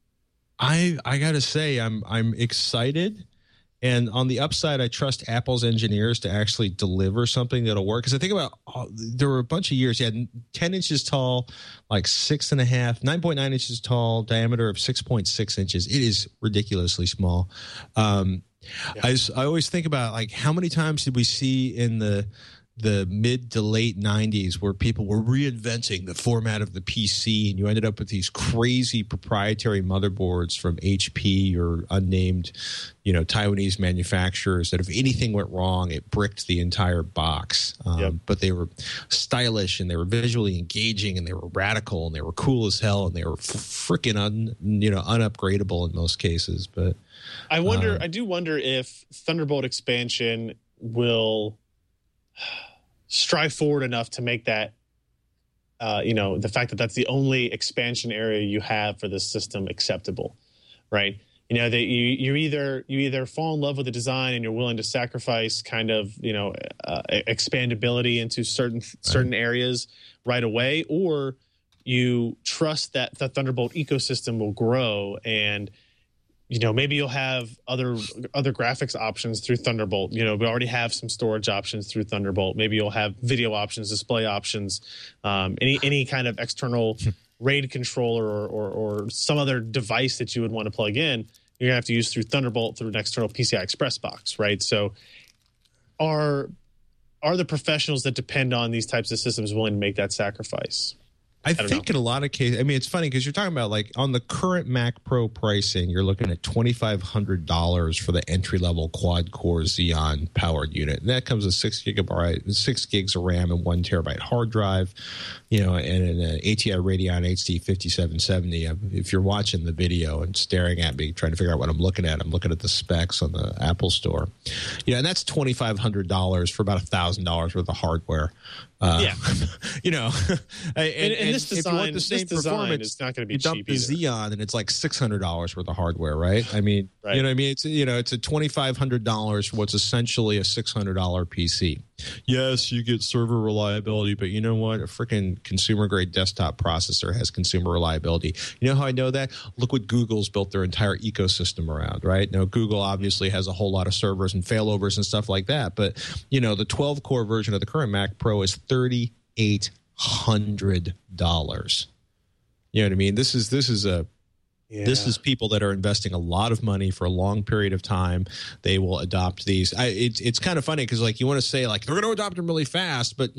I got to say, I'm excited. And on the upside, I trust Apple's engineers to actually deliver something that'll work. Because I think about, there were a bunch of years, you had 10 inches tall, like 9.9 inches tall, diameter of 6.6 inches. It is ridiculously small. I always think about, like, how many times did we see in the mid to late 90s where people were reinventing the format of the PC, and you ended up with these crazy proprietary motherboards from HP or unnamed, Taiwanese manufacturers that if anything went wrong, it bricked the entire box. But they were stylish, and they were visually engaging, and they were radical, and they were cool as hell, and they were freaking unupgradable in most cases. But I do wonder if Thunderbolt expansion will strive forward enough to make that, the fact that that's the only expansion area you have for this system acceptable, right? That you either fall in love with the design and you're willing to sacrifice kind of expandability into certain areas right away, or you trust that the Thunderbolt ecosystem will grow and maybe you'll have other graphics options through Thunderbolt. We already have some storage options through Thunderbolt. Maybe you'll have video options, display options, any kind of external RAID controller or some other device that you would want to plug in. You're gonna have to use through Thunderbolt through an external PCI Express box, right? So, are the professionals that depend on these types of systems willing to make that sacrifice? I think in a lot of cases, it's funny because you're talking about, like, on the current Mac Pro pricing, you're looking at $2,500 for the entry-level quad-core Xeon powered unit. And that comes with 6 gigs of RAM and 1 terabyte hard drive, and an ATI Radeon HD 5770. If you're watching the video and staring at me, trying to figure out what I'm looking at the specs on the Apple Store. And that's $2,500 for about $1,000 worth of hardware. And this design, if you want the same performance, it's not going to be you dump cheap the Xeon, and it's like $600 worth of hardware, right? Right. You know what I mean? It's it's a $2,500 for what's essentially a $600 PC. Yes, you get server reliability, but you know what? A freaking consumer grade desktop processor has consumer reliability. You know how I know that? Look what Google's built their entire ecosystem around, right? Now, Google obviously has a whole lot of servers and failovers and stuff like that, but the 12 core version of the current Mac Pro is $3,800. You know what I mean? This is people that are investing a lot of money for a long period of time. They will adopt these. It's kind of funny because, like, you want to say, like, they're going to adopt them really fast, but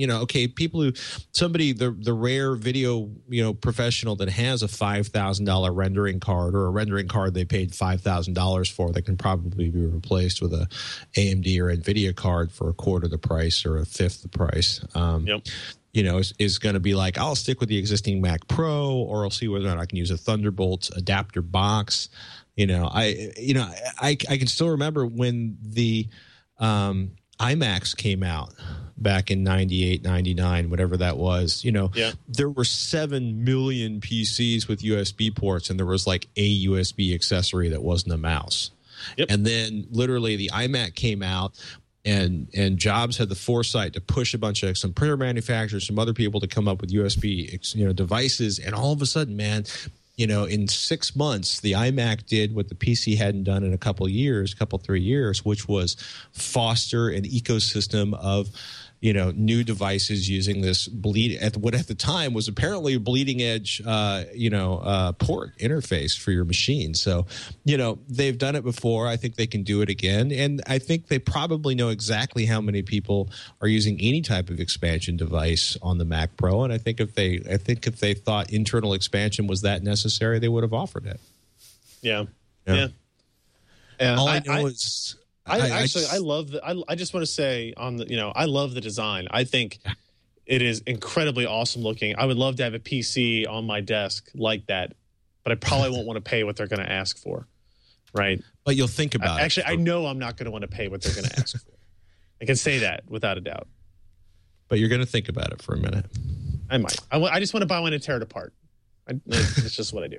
the rare video professional that has a $5,000 rendering card, or a rendering card they paid $5,000 for, that can probably be replaced with a AMD or NVIDIA card for a quarter the price or a fifth the price. Is going to be like, I'll stick with the existing Mac Pro, or I'll see whether or not I can use a Thunderbolt adapter box. I can still remember when the iMacs came out back in 98, 99, whatever that was. There were 7 million PCs with USB ports, and there was like a USB accessory that wasn't a mouse. Yep. And then literally the iMac came out. And Jobs had the foresight to push a bunch of some printer manufacturers, some other people to come up with USB, devices. And all of a sudden, man, in 6 months, the iMac did what the PC hadn't done in a couple 3 years, which was foster an ecosystem of new devices using this what at the time was apparently a bleeding edge, port interface for your machine. So, they've done it before. I think they can do it again. And I think they probably know exactly how many people are using any type of expansion device on the Mac Pro. And I think if they thought internal expansion was that necessary, they would have offered it. Yeah. All I know is, I love I just want to say I love the design. I think it is incredibly awesome looking. I would love to have a PC on my desk like that, but I probably won't want to pay what they're going to ask for. Right. But you'll think about it. Actually, I know I'm not going to want to pay what they're going to ask for. I can say that without a doubt. But you're going to think about it for a minute. I might. I just want to buy one and tear it apart. That's just what I do.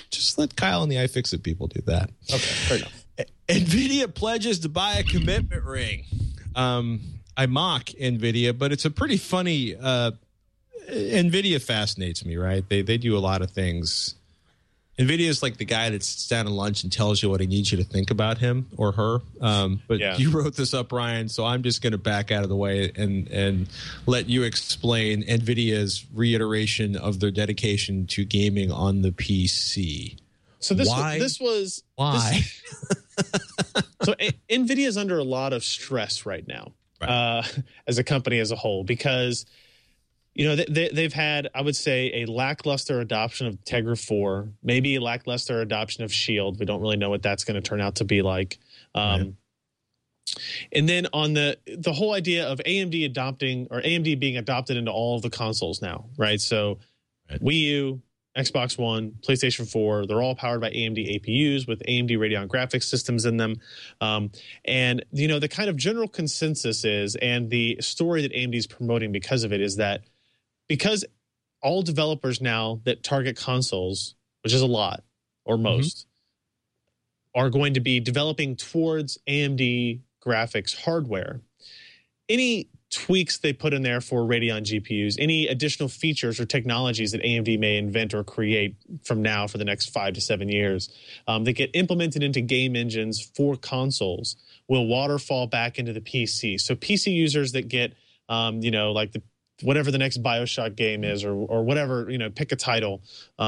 Just let Kyle and the iFixit people do that. Okay, fair enough. NVIDIA pledges to buy a commitment ring. I mock NVIDIA, but it's a pretty funny. NVIDIA fascinates me, right? They do a lot of things. NVIDIA is like the guy that sits down at lunch and tells you what he needs you to think about him or her. But you wrote this up, Ryan, so I'm just going to back out of the way and let you explain NVIDIA's reiteration of their dedication to gaming on the PC. So this was why? So NVIDIA is under a lot of stress right now, as a company as a whole, because they've had, I would say, a lackluster adoption of Tegra 4, maybe a lackluster adoption of Shield. We don't really know what that's going to turn out to be like. And then on the whole idea of AMD being adopted into all of the consoles now, right? So Wii U, Xbox One, PlayStation 4, they're all powered by AMD APUs with AMD Radeon graphics systems in them. And, the kind of general consensus is, and the story that AMD is promoting because of it, is that because all developers now that target consoles, which is a lot or most, are going to be developing towards AMD graphics hardware, any tweaks they put in there for Radeon GPUs, any additional features or technologies that AMD may invent or create from now for the next 5 to 7 years that get implemented into game engines for consoles will waterfall back into the PC. So PC users that get, like whatever the next BioShock game is or whatever, pick a title.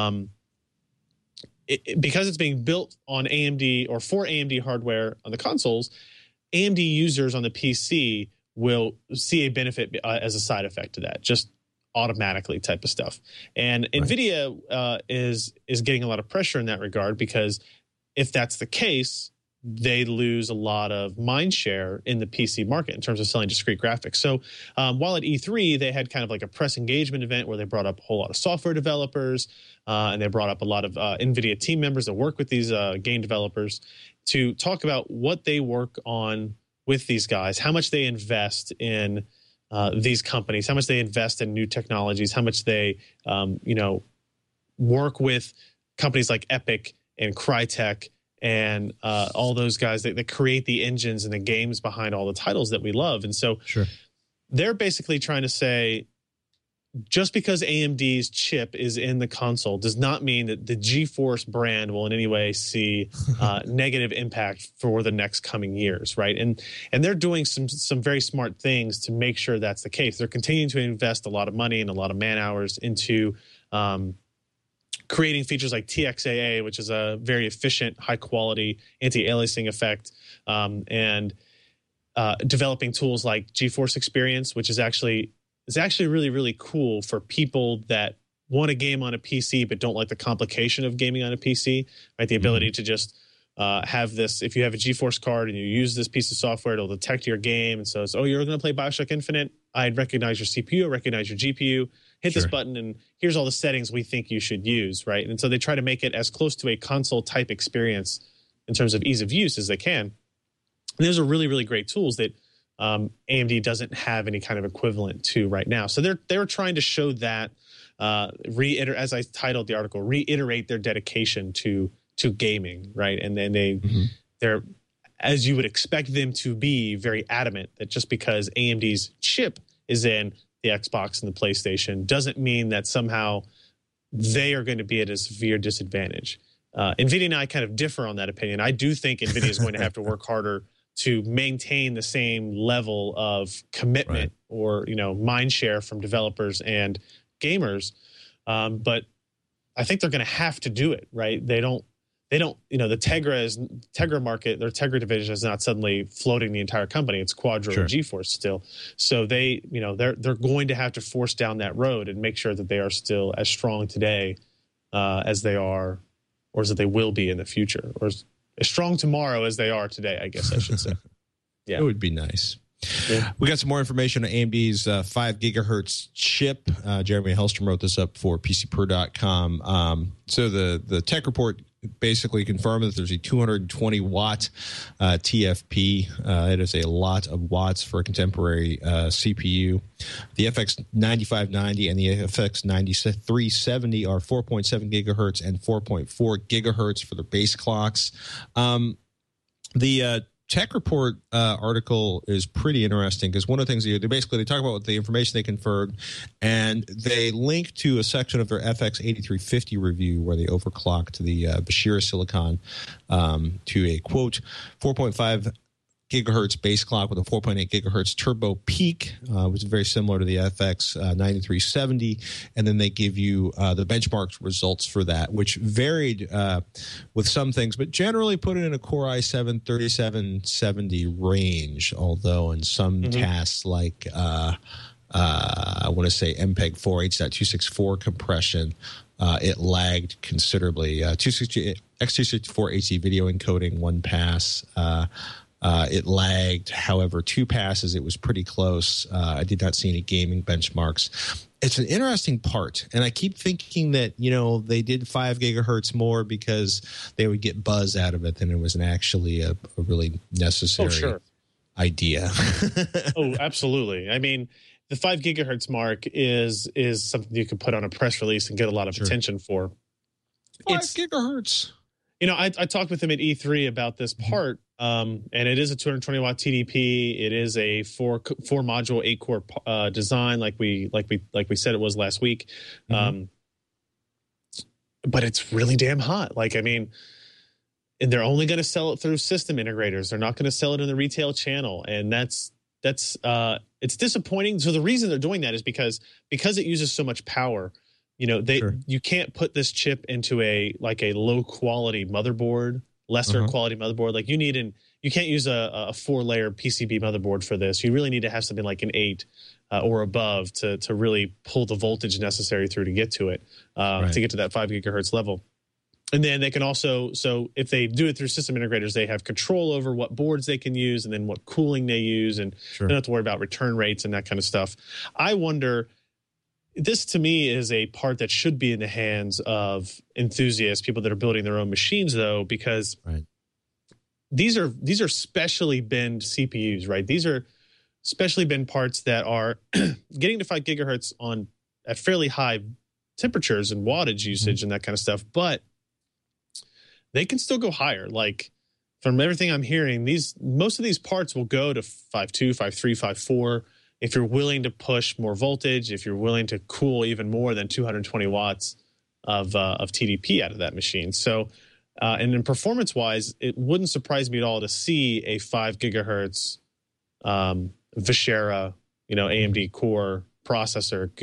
Because it's being built on AMD or for AMD hardware on the consoles, AMD users on the PC will see a benefit as a side effect to that, just automatically type of stuff. And NVIDIA is getting a lot of pressure in that regard, because if that's the case, they lose a lot of mind share in the PC market in terms of selling discrete graphics. So while at E3, they had kind of like a press engagement event where they brought up a whole lot of software developers and they brought up a lot of NVIDIA team members that work with these game developers to talk about what they work on with these guys, how much they invest in these companies, how much they invest in new technologies, how much they, work with companies like Epic and Crytek and all those guys that create the engines and the games behind all the titles that we love. And so they're basically trying to say, just because AMD's chip is in the console does not mean that the GeForce brand will in any way see negative impact for the next coming years, right? And they're doing some very smart things to make sure that's the case. They're continuing to invest a lot of money and a lot of man hours into creating features like TXAA, which is a very efficient, high-quality anti-aliasing effect, and developing tools like GeForce Experience, which is actually really, really cool for people that want to game on a PC but don't like the complication of gaming on a PC, right? The ability to just have this, if you have a GeForce card and you use this piece of software, it'll detect your game. And so it's, you're going to play BioShock Infinite? I'd recognize your CPU, recognize your GPU, hit this button, and here's all the settings we think you should use, right? And so they try to make it as close to a console-type experience in terms of ease of use as they can. And those are really, really great tools that AMD doesn't have any kind of equivalent to right now. So they're trying to show that, as I titled the article, reiterate their dedication to gaming, right? And then they're, as you would expect them to be, very adamant that just because AMD's chip is in the Xbox and the PlayStation doesn't mean that somehow they are going to be at a severe disadvantage. NVIDIA and I kind of differ on that opinion. I do think NVIDIA is going to have to work harder to maintain the same level of commitment or, mind share from developers and gamers. But I think they're going to have to do it, right? They don't, the Tegra market, their Tegra division is not suddenly floating the entire company. It's Quadro and GeForce still. So they're going to have to force down that road and make sure that they are still as strong today as they are, or as they will be in the future, or as strong tomorrow as they are today, I guess I should say. Yeah. It would be nice. Yeah. We got some more information on AMD's 5 gigahertz chip. Jeremy Hellstrom wrote this up for PCPer.com. So the tech report basically confirmed that there's a 220 watt TFP. It is a lot of watts for a contemporary CPU. The FX 9590 and the FX 9370 are 4.7 gigahertz and 4.4 gigahertz for the base clocks. The Tech Report article is pretty interesting because one of the things they talk about the information they confirmed, and they link to a section of their FX 8350 review where they overclocked the Bashira Silicon to a quote 4.5 gigahertz base clock with a 4.8 gigahertz turbo peak, which is very similar to the FX 9370. And then they give you the benchmark results for that, which varied with some things, but generally put it in a Core i7 3770 range, although in some tasks like I want to say MPEG 4 H.264 compression, it lagged considerably. X264 HD video encoding, one pass. It lagged. However, two passes, it was pretty close. I did not see any gaming benchmarks. It's an interesting part, and I keep thinking that, they did 5 gigahertz more because they would get buzz out of it than it was actually a really necessary idea. Oh, absolutely. I mean, the 5 gigahertz mark is something you can put on a press release and get a lot of attention for. 5 gigahertz. I talked with him at E3 about this part, and it is a 220 watt TDP. It is a four module 8 core design, like we said it was last week. But it's really damn hot. And they're only going to sell it through system integrators. They're not going to sell it in the retail channel, and that's it's disappointing. So the reason they're doing that is because it uses so much power. You can't put this chip into a low quality motherboard, lesser quality motherboard. Like you can't use a 4-layer PCB motherboard for this. You really need to have something like an 8 or above to really pull the voltage necessary through to get to it, to get to that 5 gigahertz level. And then they can also, so if they do it through system integrators, they have control over what boards they can use and then what cooling they use, and they don't have to worry about return rates and that kind of stuff. I wonder. This, to me, is a part that should be in the hands of enthusiasts, people that are building their own machines, though, because these are specially binned CPUs, right? These are specially binned parts that are getting to 5 gigahertz at fairly high temperatures and wattage usage and that kind of stuff, but they can still go higher. Like, from everything I'm hearing, most of these parts will go to 5.2, 5.3, 5.4. If you're willing to push more voltage, if you're willing to cool even more than 220 watts of TDP out of that machine. So, and then performance-wise, it wouldn't surprise me at all to see a 5 gigahertz Vishera, AMD Core processor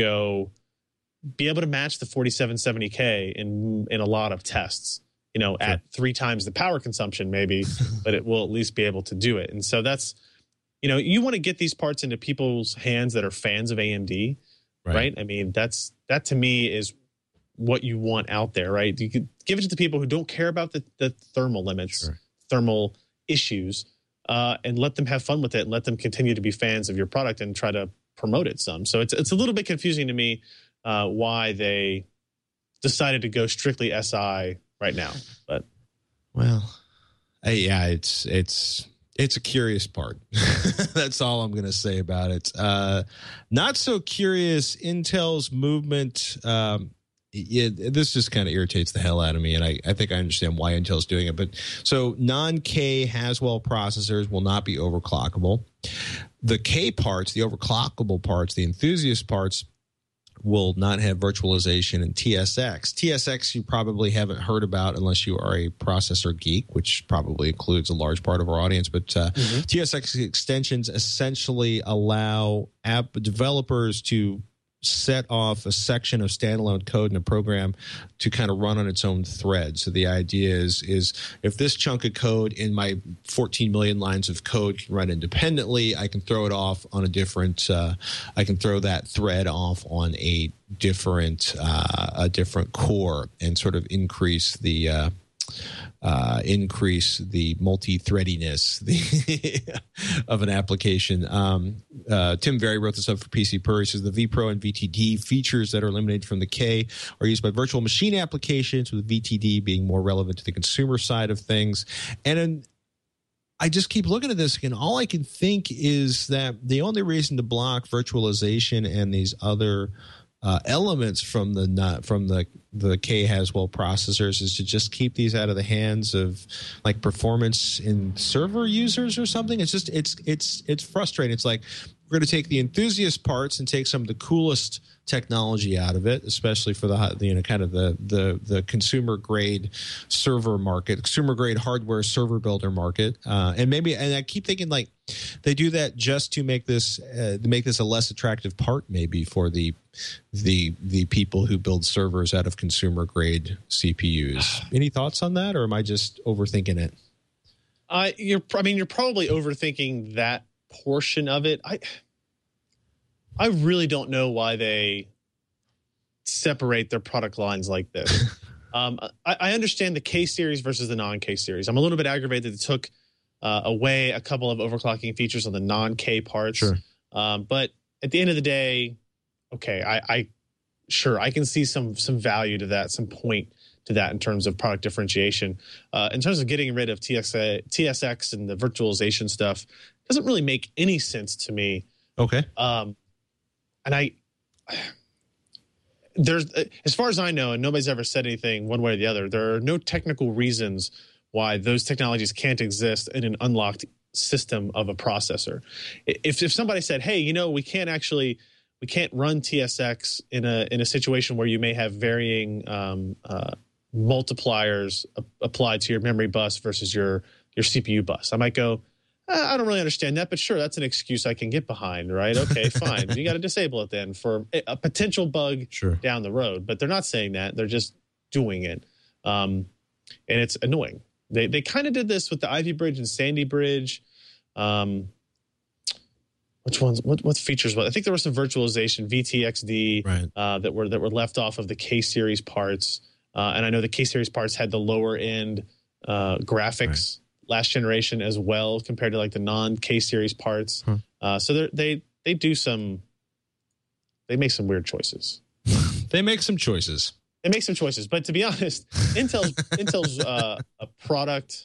be able to match the 4770K in a lot of tests. At 3 times the power consumption, maybe, but it will at least be able to do it. And so that's. You want to get these parts into people's hands that are fans of AMD, right? I mean, that to me is what you want out there, right? You could give it to the people who don't care about the thermal limits, thermal issues, and let them have fun with it and let them continue to be fans of your product and try to promote it some. So it's a little bit confusing to me why they decided to go strictly SI right now. But it's a curious part. That's all I'm going to say about it. Not so curious Intel's movement. This just kind of irritates the hell out of me, and I think I understand why Intel's doing it. But so non-K Haswell processors will not be overclockable. The K parts, the overclockable parts, the enthusiast parts, will not have virtualization in TSX. TSX you probably haven't heard about unless you are a processor geek, which probably includes a large part of our audience. But TSX extensions essentially allow app developers to set off a section of standalone code in a program to kind of run on its own thread. So the idea is if this chunk of code in my 14 million lines of code can run independently, I can throw it off on a different, I can throw that thread off on a different core and sort of increase the increase the multi-threadiness of an application. Tim Very wrote this up for PC Per. He says the vPro and VTD features that are eliminated from the K are used by virtual machine applications, with VTD being more relevant to the consumer side of things. And I just keep looking at this, and all I can think is that the only reason to block virtualization and these other elements from the K Haswell processors is to just keep these out of the hands of like performance in server users or something. It's just it's frustrating. It's like we're going to take the enthusiast parts and take some of the coolest technology out of it, especially for the kind of the consumer grade server market, consumer grade hardware server builder market, and I keep thinking like they do that just to make this a less attractive part maybe for the people who build servers out of consumer grade CPUs. Any thoughts on that, or am I just overthinking it? You're probably overthinking that portion of it. I really don't know why they separate their product lines like this. I understand the K series versus the non-K series. I'm a little bit aggravated that they took away a couple of overclocking features on the non-K parts. Sure. But at the end of the day, okay, I can see some value to that, some point to that in terms of product differentiation. In terms of getting rid of TSX and the virtualization stuff, doesn't really make any sense to me. Okay. And there's, as far as I know, and nobody's ever said anything one way or the other, there are no technical reasons why those technologies can't exist in an unlocked system of a processor. If somebody said, hey, we can't run TSX in a situation where you may have varying multipliers applied to your memory bus versus your CPU bus, I might go, I don't really understand that, but sure, that's an excuse I can get behind, right? Okay, fine. You got to disable it then for a potential bug down the road. But they're not saying that. They're just doing it. And it's annoying. They kind of did this with the Ivy Bridge and Sandy Bridge. Which ones? What features? I think there was some virtualization, VTXD, right, that were left off of the K series parts. And I know the K series parts had the lower end graphics. Right. Last generation as well compared to like the non-K series parts. So they make some weird choices. They make some choices. But to be honest, Intel's product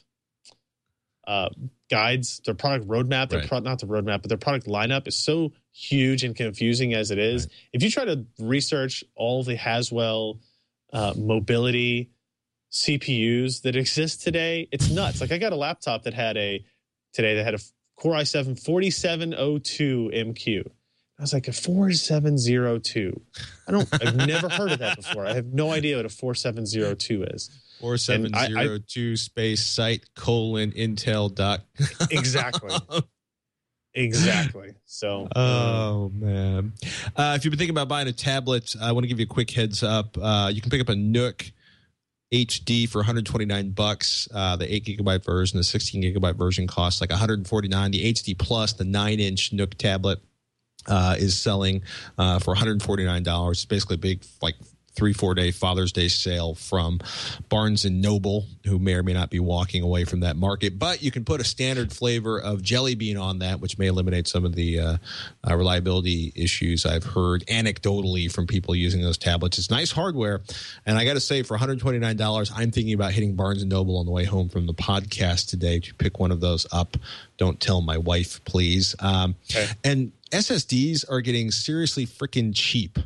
guides, their product roadmap, not the roadmap, but their product lineup is so huge and confusing as it is. Right. If you try to research all the Haswell mobility CPUs that exist today, it's nuts. Like I got a laptop that had a Core i7 4702 MQ. I was like, a 4702. I've never heard of that before. I have no idea what a 4702 is. 4702 space site : Intel. Exactly. So, oh man. If you've been thinking about buying a tablet, I want to give you a quick heads up. You can pick up a Nook HD for $129. The 8 gigabyte version, the 16 gigabyte version costs like $149. The HD Plus, the 9-inch Nook tablet, is selling for $149. It's basically a big, like 3-4 day Father's Day sale from Barnes and Noble, who may or may not be walking away from that market. But you can put a standard flavor of Jelly Bean on that, which may eliminate some of the reliability issues I've heard anecdotally from people using those tablets. It's nice hardware. And I got to say, for $129, I'm thinking about hitting Barnes and Noble on the way home from the podcast today to pick one of those up. Don't tell my wife, please. Okay. And SSDs are getting seriously freaking cheap.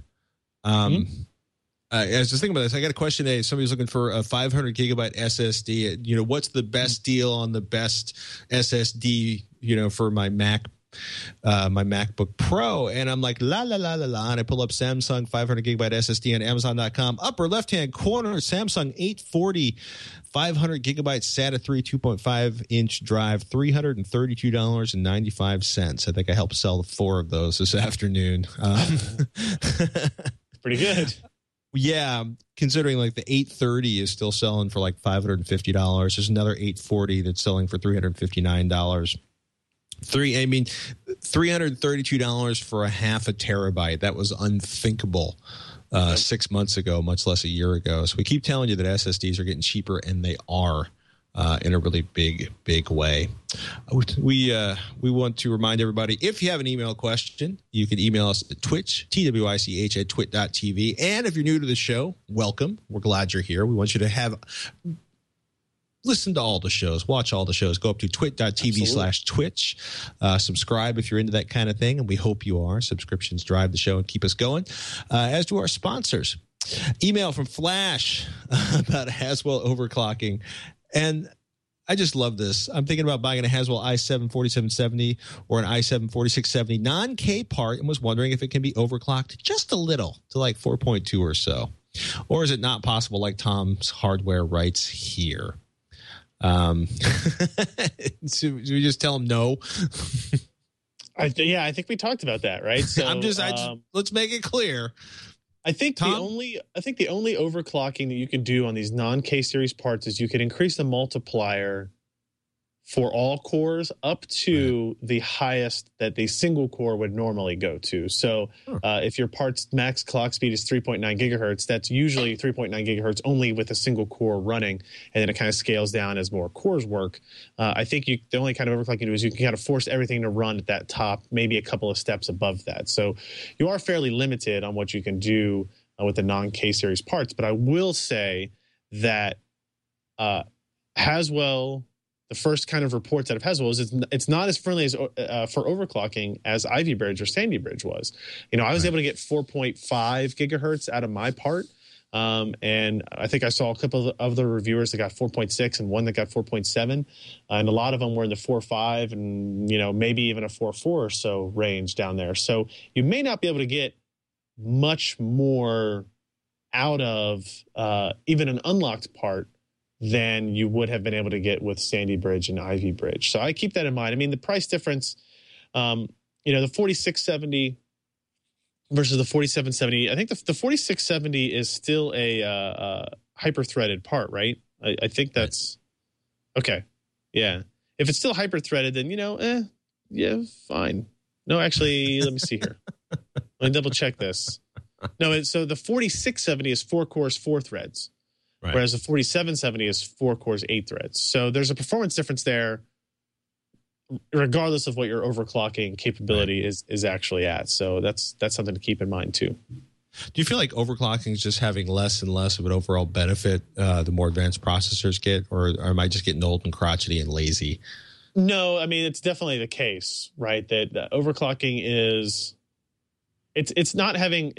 I was just thinking about this. I got a question today. Somebody's looking for a 500 gigabyte SSD. What's the best deal on the best SSD, for my Mac, my MacBook Pro? And I'm like, la, la, la, la, la. And I pull up Samsung 500 gigabyte SSD on Amazon.com. Upper left-hand corner, Samsung 840 500 gigabyte SATA 3 2.5 inch drive, $332.95. I think I helped sell 4 of those this afternoon. Pretty good. Yeah, considering like the 830 is still selling for like $550. There's another 840 that's selling for $359. $332 for a half a terabyte. That was unthinkable 6 months ago, much less a year ago. So we keep telling you that SSDs are getting cheaper, and they are. in a really big way. We want to remind everybody, if you have an email question, you can email us at Twitch, TWICH at twit.tv. And if you're new to the show, welcome. We're glad you're here. We want you to listen to all the shows, watch all the shows, go up to twit.tv/Twitch. Subscribe if you're into that kind of thing, and we hope you are. Subscriptions drive the show and keep us going. As do our sponsors. Email from Flash about Haswell overclocking. And I just love this. I'm thinking about buying a Haswell i7 4770 or an i7 4670 non-K part and was wondering if it can be overclocked just a little to like 4.2 or so. Or is it not possible like Tom's Hardware writes here? Should we just tell him no? I think we talked about that, right? So let's make it clear. I think the only overclocking that you can do on these non-K series parts is you can increase the multiplier for all cores up to the highest that the single core would normally go to. So if your part's max clock speed is 3.9 gigahertz, that's usually 3.9 gigahertz only with a single core running, and then it kind of scales down as more cores work. I think the only kind of overclocking you can do is you can kind of force everything to run at that top, maybe a couple of steps above that. So you are fairly limited on what you can do with the non-K series parts. But I will say that Haswell, the first kind of reports out of Haswell is it's not as friendly as for overclocking as Ivy Bridge or Sandy Bridge was. I was able to get 4.5 gigahertz out of my part, and I think I saw a couple of other reviewers that got 4.6 and one that got 4.7, and a lot of them were in the 4.5 and maybe even a 4.4 or so range down there. So you may not be able to get much more out of even an unlocked part than you would have been able to get with Sandy Bridge and Ivy Bridge. So I keep that in mind. I mean, the price difference, the 4670 versus the 4770, I think the 4670 is still a hyper-threaded part, right? I think that's okay. Yeah. If it's still hyper-threaded, then, yeah, fine. No, actually, let me see here. Let me double check this. No, so the 4670 is 4 cores, 4 threads. Right. Whereas the 4770 is 4 cores, 8 threads. So there's a performance difference there, regardless of what your overclocking capability is actually at. So that's something to keep in mind too. Do you feel like overclocking is just having less and less of an overall benefit the more advanced processors get, or am I just getting old and crotchety and lazy? No, I mean, it's definitely the case, right? That overclocking is, it's not having,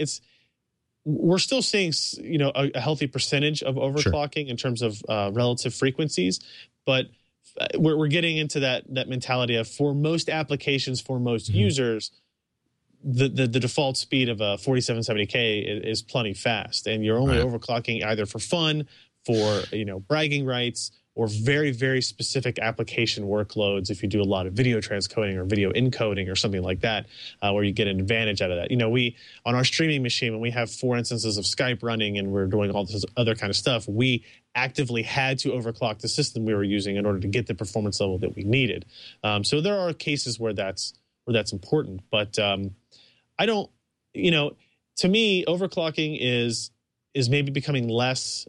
we're still seeing, a healthy percentage of overclocking in terms of relative frequencies, but we're getting into that mentality of, for most applications, for most users, the default speed of a 4770K is plenty fast, and you're only overclocking either for fun, for bragging rights, or very, very specific application workloads. If you do a lot of video transcoding or video encoding or something like that, where you get an advantage out of that. We, on our streaming machine, when we have 4 instances of Skype running and we're doing all this other kind of stuff, we actively had to overclock the system we were using in order to get the performance level that we needed. So there are cases where that's important, but I don't, to me, overclocking is maybe becoming less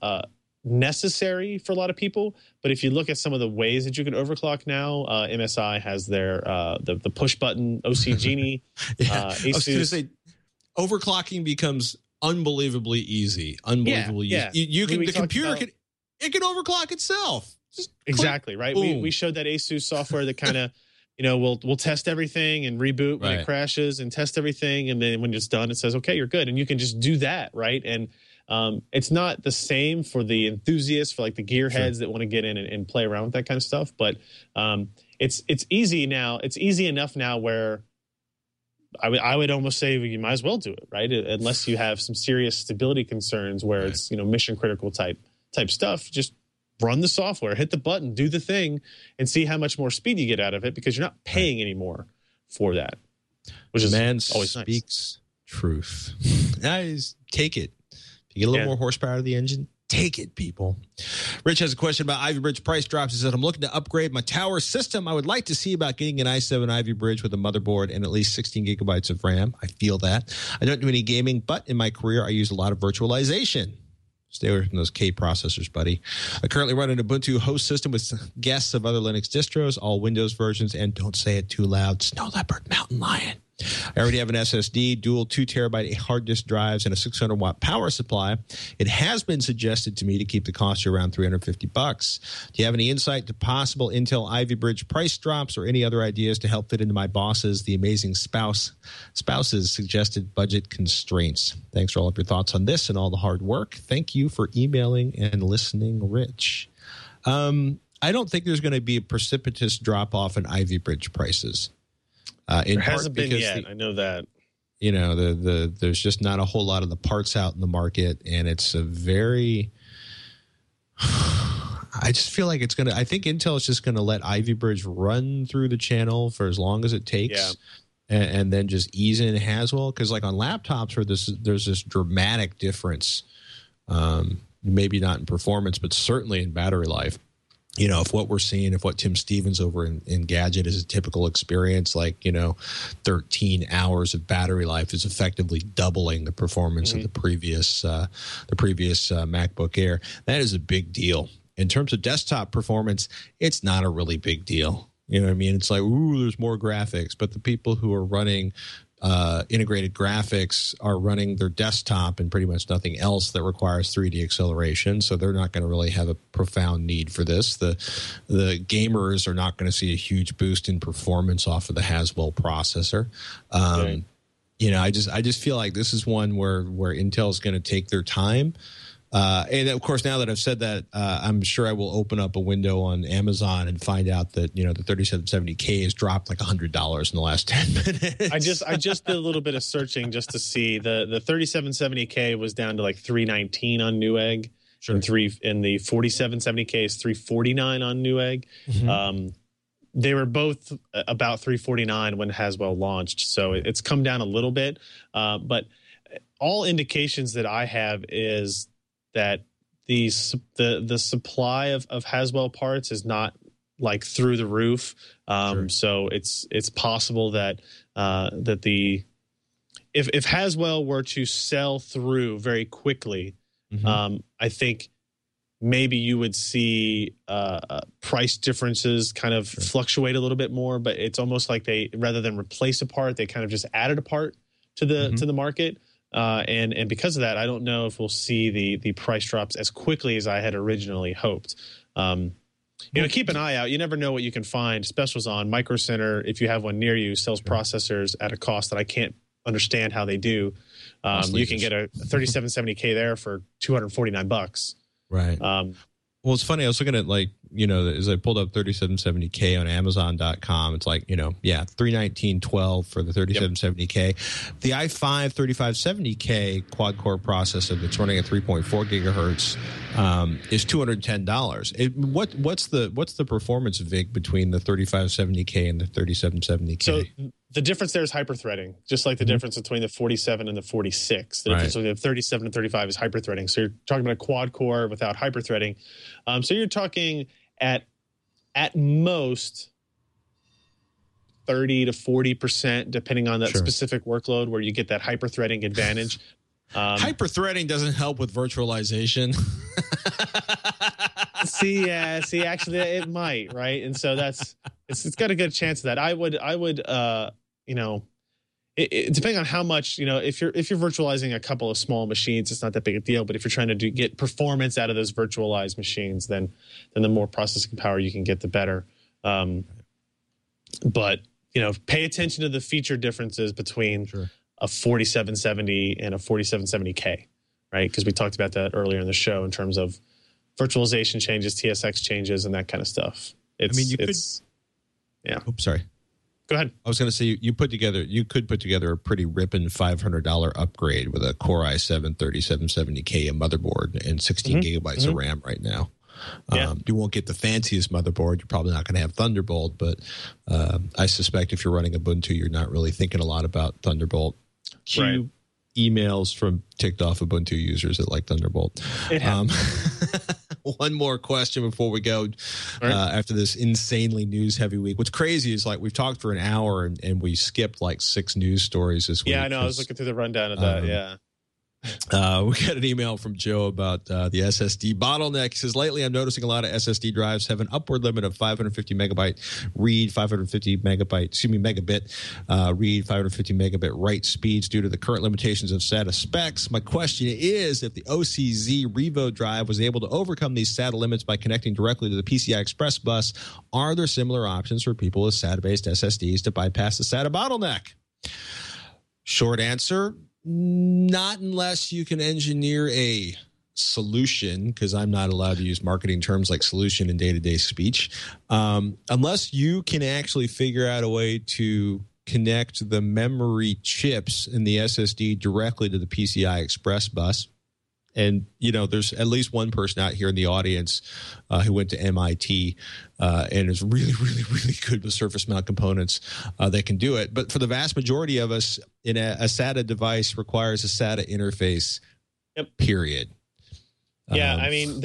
necessary for a lot of people. But if you look at some of the ways that you can overclock now, MSI has their the push button OC Genie. I was going to say, overclocking becomes unbelievably easy. Easy. The computer can overclock itself. Just exactly right. We showed that ASUS software that kind of we'll test everything and reboot when it crashes and test everything, and then when it's done, it says okay, you're good, and you can just do that, right? And it's not the same for the enthusiasts, for like the gearheads that want to get in and play around with that kind of stuff. But it's easy now. It's easy enough now where I would almost say you might as well do it, right? Unless you have some serious stability concerns where it's mission critical type stuff. Just run the software, hit the button, do the thing, and see how much more speed you get out of it, because you're not paying anymore for that. Which is always speaks truth. Guys, take it. You get a little more horsepower out of the engine, take it, people. Rich has a question about Ivy Bridge price drops. He said, I'm looking to upgrade my tower system. I would like to see about getting an i7 Ivy Bridge with a motherboard and at least 16 gigabytes of RAM. I feel that. I don't do any gaming, but in my career, I use a lot of virtualization. Stay away from those K processors, buddy. I currently run an Ubuntu host system with guests of other Linux distros, all Windows versions, and don't say it too loud, Snow Leopard, Mountain Lion. I already have an SSD, dual 2 terabyte hard disk drives, and a 600 watt power supply. It has been suggested to me to keep the cost to around $350. Do you have any insight to possible Intel Ivy Bridge price drops or any other ideas to help fit into my boss's, the amazing spouse's suggested budget constraints? Thanks for all of your thoughts on this and all the hard work. Thank you for emailing and listening, Rich. I don't think there's going to be a precipitous drop off in Ivy Bridge prices. There hasn't been yet. I know that. You know, there's just not a whole lot of the parts out in the market, and it's a very. I just feel like I think Intel is just going to let Ivy Bridge run through the channel for as long as it takes, and then just ease in Haswell. Because like on laptops, where there's this dramatic difference, maybe not in performance, but certainly in battery life. You know, if what Tim Stevens over in Gadget is a typical experience, like, 13 hours of battery life is effectively doubling the performance of the previous MacBook Air. That is a big deal. In terms of desktop performance, it's not a really big deal. You know what I mean? It's like, ooh, there's more graphics, but the people who are running integrated graphics are running their desktop and pretty much nothing else that requires 3D acceleration, so they're not going to really have a profound need for this. The gamers are not going to see a huge boost in performance off of the Haswell processor. I just feel like this is one where Intel is going to take their time. And of course, now that I've said that, I'm sure I will open up a window on Amazon and find out that, the 3770K has dropped like $100 in the last 10 minutes. I just did a little bit of searching just to see the 3770K was down to like $319 on Newegg. Sure. And the 4770K is $349 on Newegg. Mm-hmm. They were both about $349 when Haswell launched, so it's come down a little bit. But all indications that I have is that the supply of Haswell parts is not like through the roof. Sure. So it's possible that if Haswell were to sell through very quickly, I think maybe you would see price differences kind of fluctuate a little bit more. But it's almost like they, rather than replace a part, they kind of just added a part to the market. And because of that, I don't know if we'll see the price drops as quickly as I had originally hoped. Keep an eye out. You never know what you can find. Specials on Micro Center, if you have one near you, sells processors at a cost that I can't understand how they do. You can get a 3770K there for $249. Right. Well, it's funny. I was looking at as I pulled up 3770K on Amazon.com, it's like, $319.12 for the 3770K. The i5 3570K quad core processor that's running at 3.4 gigahertz is $210. What's the performance VIG between the 3570K and the 3770K? So the difference there is hyperthreading, just like the difference between the 47 and the 46. The difference between the 37 and 35 is hyperthreading. So you're talking about a quad core without hyperthreading. So you're talking at most 30 to 40%, depending on that specific workload, where you get that hyperthreading advantage. Hyperthreading doesn't help with virtualization. See, actually, it might, right? And so it's got a good chance of that. I would, depending on how much, if you're virtualizing a couple of small machines, it's not that big a deal. But if you're trying to get performance out of those virtualized machines, then the more processing power you can get, the better. But pay attention to the feature differences between a 4770 and a 4770K, right? Because we talked about that earlier in the show in terms of virtualization changes, TSX changes, and that kind of stuff. Oops, sorry. Go ahead. I was going to say you could put together a pretty ripping $500 upgrade with a Core i7 3770K, a motherboard, and 16 gigabytes of RAM right now. You won't get the fanciest motherboard. You're probably not going to have Thunderbolt, but I suspect if you're running Ubuntu, you're not really thinking a lot about Thunderbolt. Cue emails from ticked off Ubuntu users that like Thunderbolt. One more question before we go after this insanely news heavy week. What's crazy is we've talked for an hour and we skipped 6 news stories this week. Yeah, I know. I was looking through the rundown of that. We got an email from Joe about the SSD bottleneck. He says, lately I'm noticing a lot of SSD drives have an upward limit of 550 megabyte read, 550 megabit read, 550 megabit write speeds due to the current limitations of SATA specs. My question is, if the OCZ Revo drive was able to overcome these SATA limits by connecting directly to the PCI Express bus, are there similar options for people with SATA-based SSDs to bypass the SATA bottleneck? Short answer, not unless you can engineer a solution, because I'm not allowed to use marketing terms like solution in day-to-day speech. Unless you can actually figure out a way to connect the memory chips in the SSD directly to the PCI Express bus. And, there's at least one person out here in the audience who went to MIT and is really, really, really good with surface mount components that can do it. But for the vast majority of us, a SATA device requires a SATA interface, period. Yeah, I mean,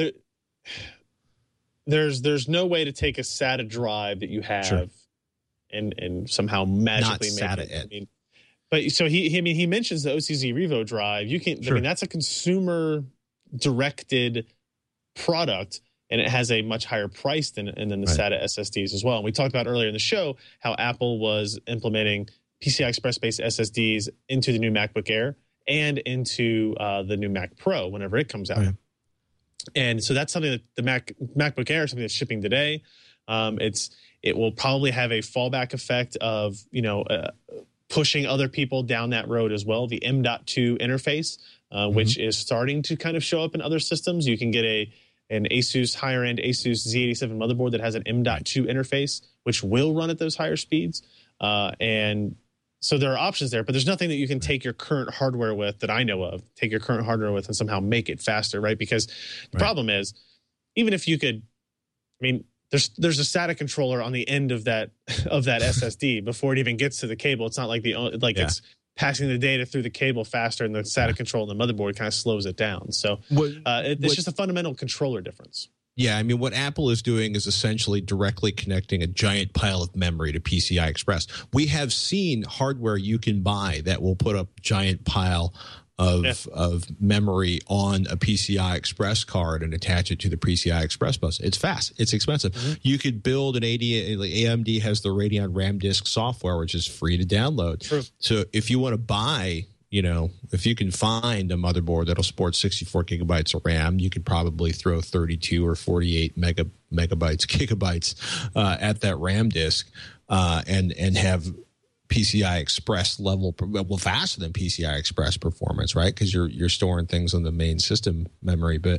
there's no way to take a SATA drive that you have and somehow magically make it. I mean, but so he mentions the OCZ Revo drive. You can, I mean, that's a consumer directed product, and it has a much higher price than the SATA SSDs as well. And we talked about earlier in the show how Apple was implementing PCI Express based SSDs into the new MacBook Air and into the new Mac Pro whenever it comes out. Right. And so that's something that the MacBook Air is something that's shipping today. It will probably have a fallback effect of pushing other people down that road as well. The M.2 interface, which is starting to kind of show up in other systems. You can get an Asus higher end Asus Z87 motherboard that has an M.2 interface, which will run at those higher speeds. And so there are options there, but there's nothing that you can take your current hardware with that I know of, and somehow make it faster, right? Because the problem is, even if you could, I mean, there's a SATA controller on the end of that SSD before it even gets to the cable. It's not like it's passing the data through the cable faster, and the SATA control on the motherboard kind of slows it down. So it's just a fundamental controller difference. Yeah, I mean, what Apple is doing is essentially directly connecting a giant pile of memory to PCI Express. We have seen hardware you can buy that will put a giant pile of memory on a PCI Express card and attach it to the PCI Express bus. It's fast. It's expensive. Mm-hmm. You could build an AMD has the Radeon RAM Disk software, which is free to download. True. So if you want to buy, if you can find a motherboard that'll support 64 gigabytes of RAM, you could probably throw 32 or 48 gigabytes at that RAM disk and have PCI Express level, well, faster than PCI Express performance, right? Because you're storing things on the main system memory. But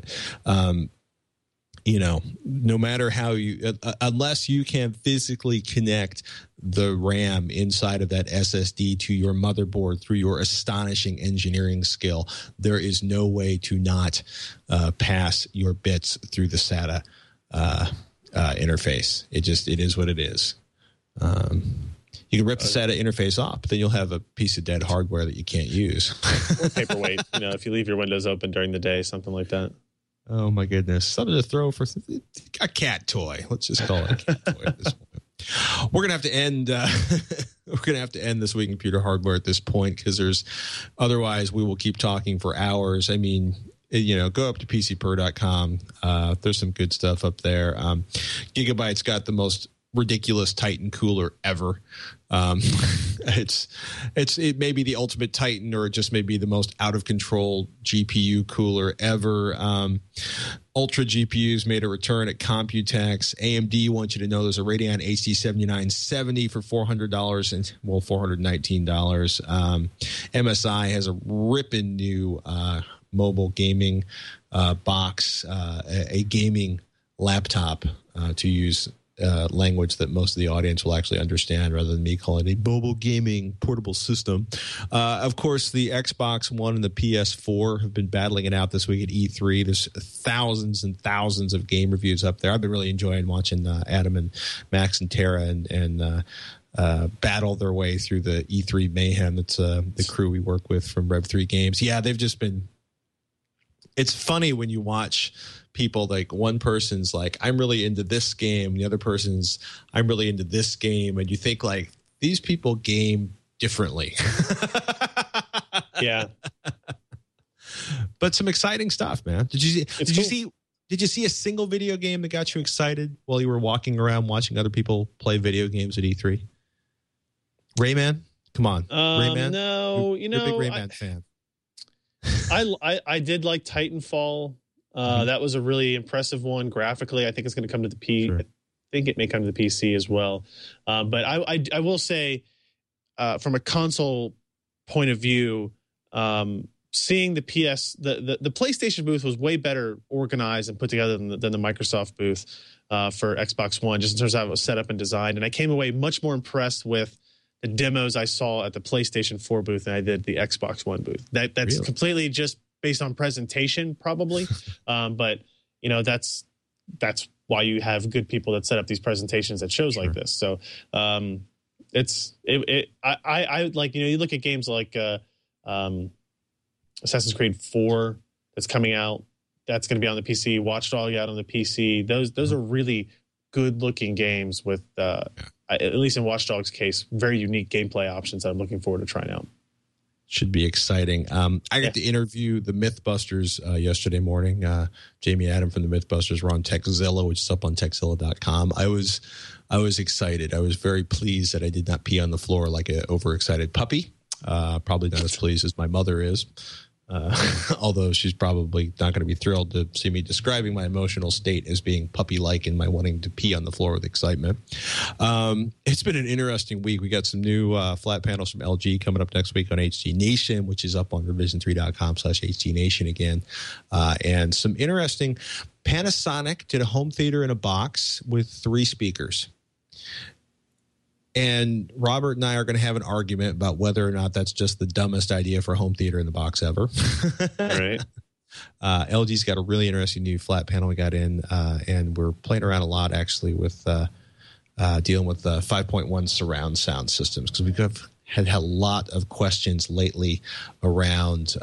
no matter how unless you can physically connect the RAM inside of that SSD to your motherboard through your astonishing engineering skill, there is no way to not pass your bits through the SATA interface. It is what it is. You can rip the SATA interface off, but then you'll have a piece of dead hardware that you can't use. Or paperweight, if you leave your windows open during the day, something like that. Oh my goodness! Something to throw for a cat toy. Let's just call it a cat toy at this point. We're gonna have to end. We're gonna have to end this week in computer hardware at this point because otherwise we will keep talking for hours. I mean, go up to PCPer.com. There's some good stuff up there. Gigabyte's got the most ridiculous Titan cooler ever. It may be the ultimate Titan, or just maybe the most out of control GPU cooler ever. Ultra GPUs made a return at Computex. AMD wants you to know there's a Radeon HD 7970 for $419. MSI has a ripping new mobile gaming box, a gaming laptop to use language that most of the audience will actually understand rather than me calling it a mobile gaming portable system. Of course, the Xbox One and the PS4 have been battling it out this week at E3. There's thousands and thousands of game reviews up there. I've been really enjoying watching Adam and Max and Tara and battle their way through the E3 mayhem. That's the crew we work with from Rev3 Games. Yeah, they've just been... It's funny when you watch people, like one person's like, I'm really into this game. The other person's, I'm really into this game. And you think like, these people game differently. Yeah. But some exciting stuff, man. Did you see a single video game that got you excited while you were walking around watching other people play video games at E3? Rayman? Come on. Rayman? No, you're a big Rayman fan. I did like Titanfall. That was a really impressive one graphically. I think it's going to come to the PC. Sure. I think it may come to the PC as well. But I will say, from a console point of view, seeing the PlayStation booth was way better organized and put together than the Microsoft booth for Xbox One, just in terms of how it was set up and designed. And I came away much more impressed with the demos I saw at the PlayStation 4 booth than I did the Xbox One booth. That's really? Completely just based on presentation, probably. But that's why you have good people that set up these presentations at shows like this. So I like, you look at games like Assassin's Creed 4 that's coming out. That's going to be on the PC. Watch Dogs out on the PC. Those are really good looking games with, at least in Watch Dogs' case, very unique gameplay options that I'm looking forward to trying out. Should be exciting. I got to interview the Mythbusters yesterday morning. Jamie Adam from the Mythbusters were on Techzilla, which is up on Techzilla.com. I was excited. I was very pleased that I did not pee on the floor like an overexcited puppy. Probably not as pleased as my mother is. Although she's probably not going to be thrilled to see me describing my emotional state as being puppy-like and my wanting to pee on the floor with excitement. It's been an interesting week. We got some new flat panels from LG coming up next week on HD Nation, which is up on revision3.com/HDNation again. And some interesting, Panasonic did a home theater in a box with 3 speakers. And Robert and I are going to have an argument about whether or not that's just the dumbest idea for a home theater in the box ever. All right. LG's got a really interesting new flat panel we got in, and we're playing around a lot actually with dealing with 5.1 surround sound systems, because we've had a lot of questions lately around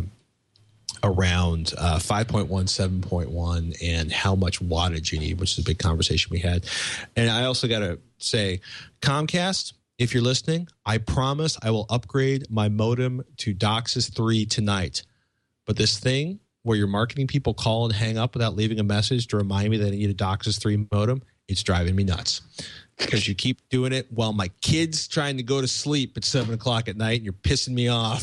5.1, 7.1, and how much wattage you need, which is a big conversation we had. And I also got to say, Comcast, if you're listening, I promise I will upgrade my modem to DOCSIS 3 tonight. But this thing where your marketing people call and hang up without leaving a message to remind me that I need a DOCSIS 3 modem, it's driving me nuts. Because you keep doing it while my kid's trying to go to sleep at 7 o'clock at night, and you're pissing me off.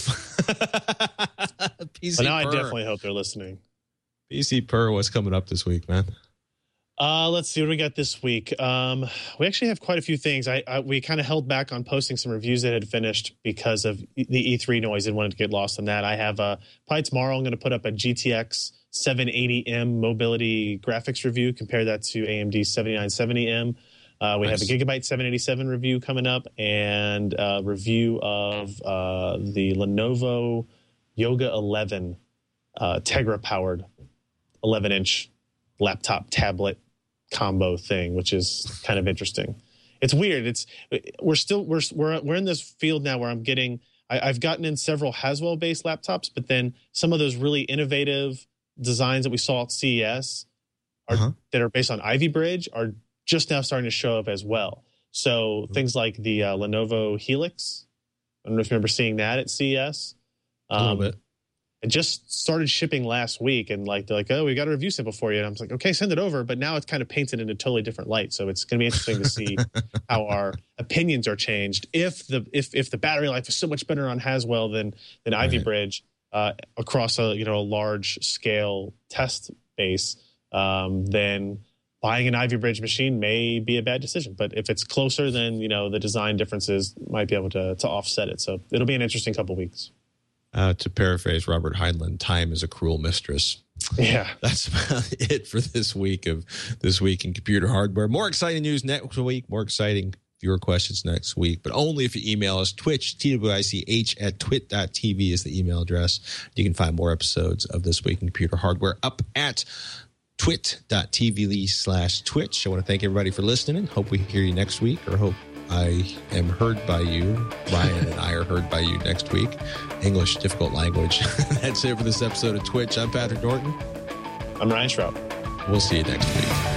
PC now Purr. I definitely hope they're listening. PC Purr, what's coming up this week, man? Let's see what we got this week. We actually have quite a few things. We kind of held back on posting some reviews that had finished because of the E3 noise and wanted to get lost in that. I have probably tomorrow I'm going to put up a GTX 780M mobility graphics review. Compare that to AMD 7970M. We have a Gigabyte 787 review coming up, and a review of the Lenovo Yoga 11 Tegra-powered 11-inch laptop tablet combo thing, which is kind of interesting. It's weird. We're in this field now where I've gotten in several Haswell based laptops, but then some of those really innovative designs that we saw at CES that are based on Ivy Bridge are just now starting to show up as well. So things like the Lenovo Helix, I don't know if you remember seeing that at CES. A little bit. It just started shipping last week, and they're like, oh, we got a review sample for you. And I was like, okay, send it over. But now it's kind of painted in a totally different light. So it's going to be interesting to see how our opinions are changed. If the battery life is so much better on Haswell than Ivy Bridge across a large scale test base, then buying an Ivy Bridge machine may be a bad decision. But if it's closer, then the design differences might be able to offset it. So it'll be an interesting couple weeks. To paraphrase Robert Heinlein, time is a cruel mistress. Yeah. That's about it for this week in computer hardware. More exciting news next week. More exciting viewer questions next week, but only if you email us. Twitch, twich@twit.tv is the email address. You can find more episodes of This Week in Computer Hardware up at twit.tv/Twitch. I want to thank everybody for listening. Hope we hear you next week, or hope I am heard by you. Ryan and I are heard by you next week. English, difficult language. That's it for this episode of Twitch. I'm Patrick Norton. I'm Ryan Schraub. We'll see you next week.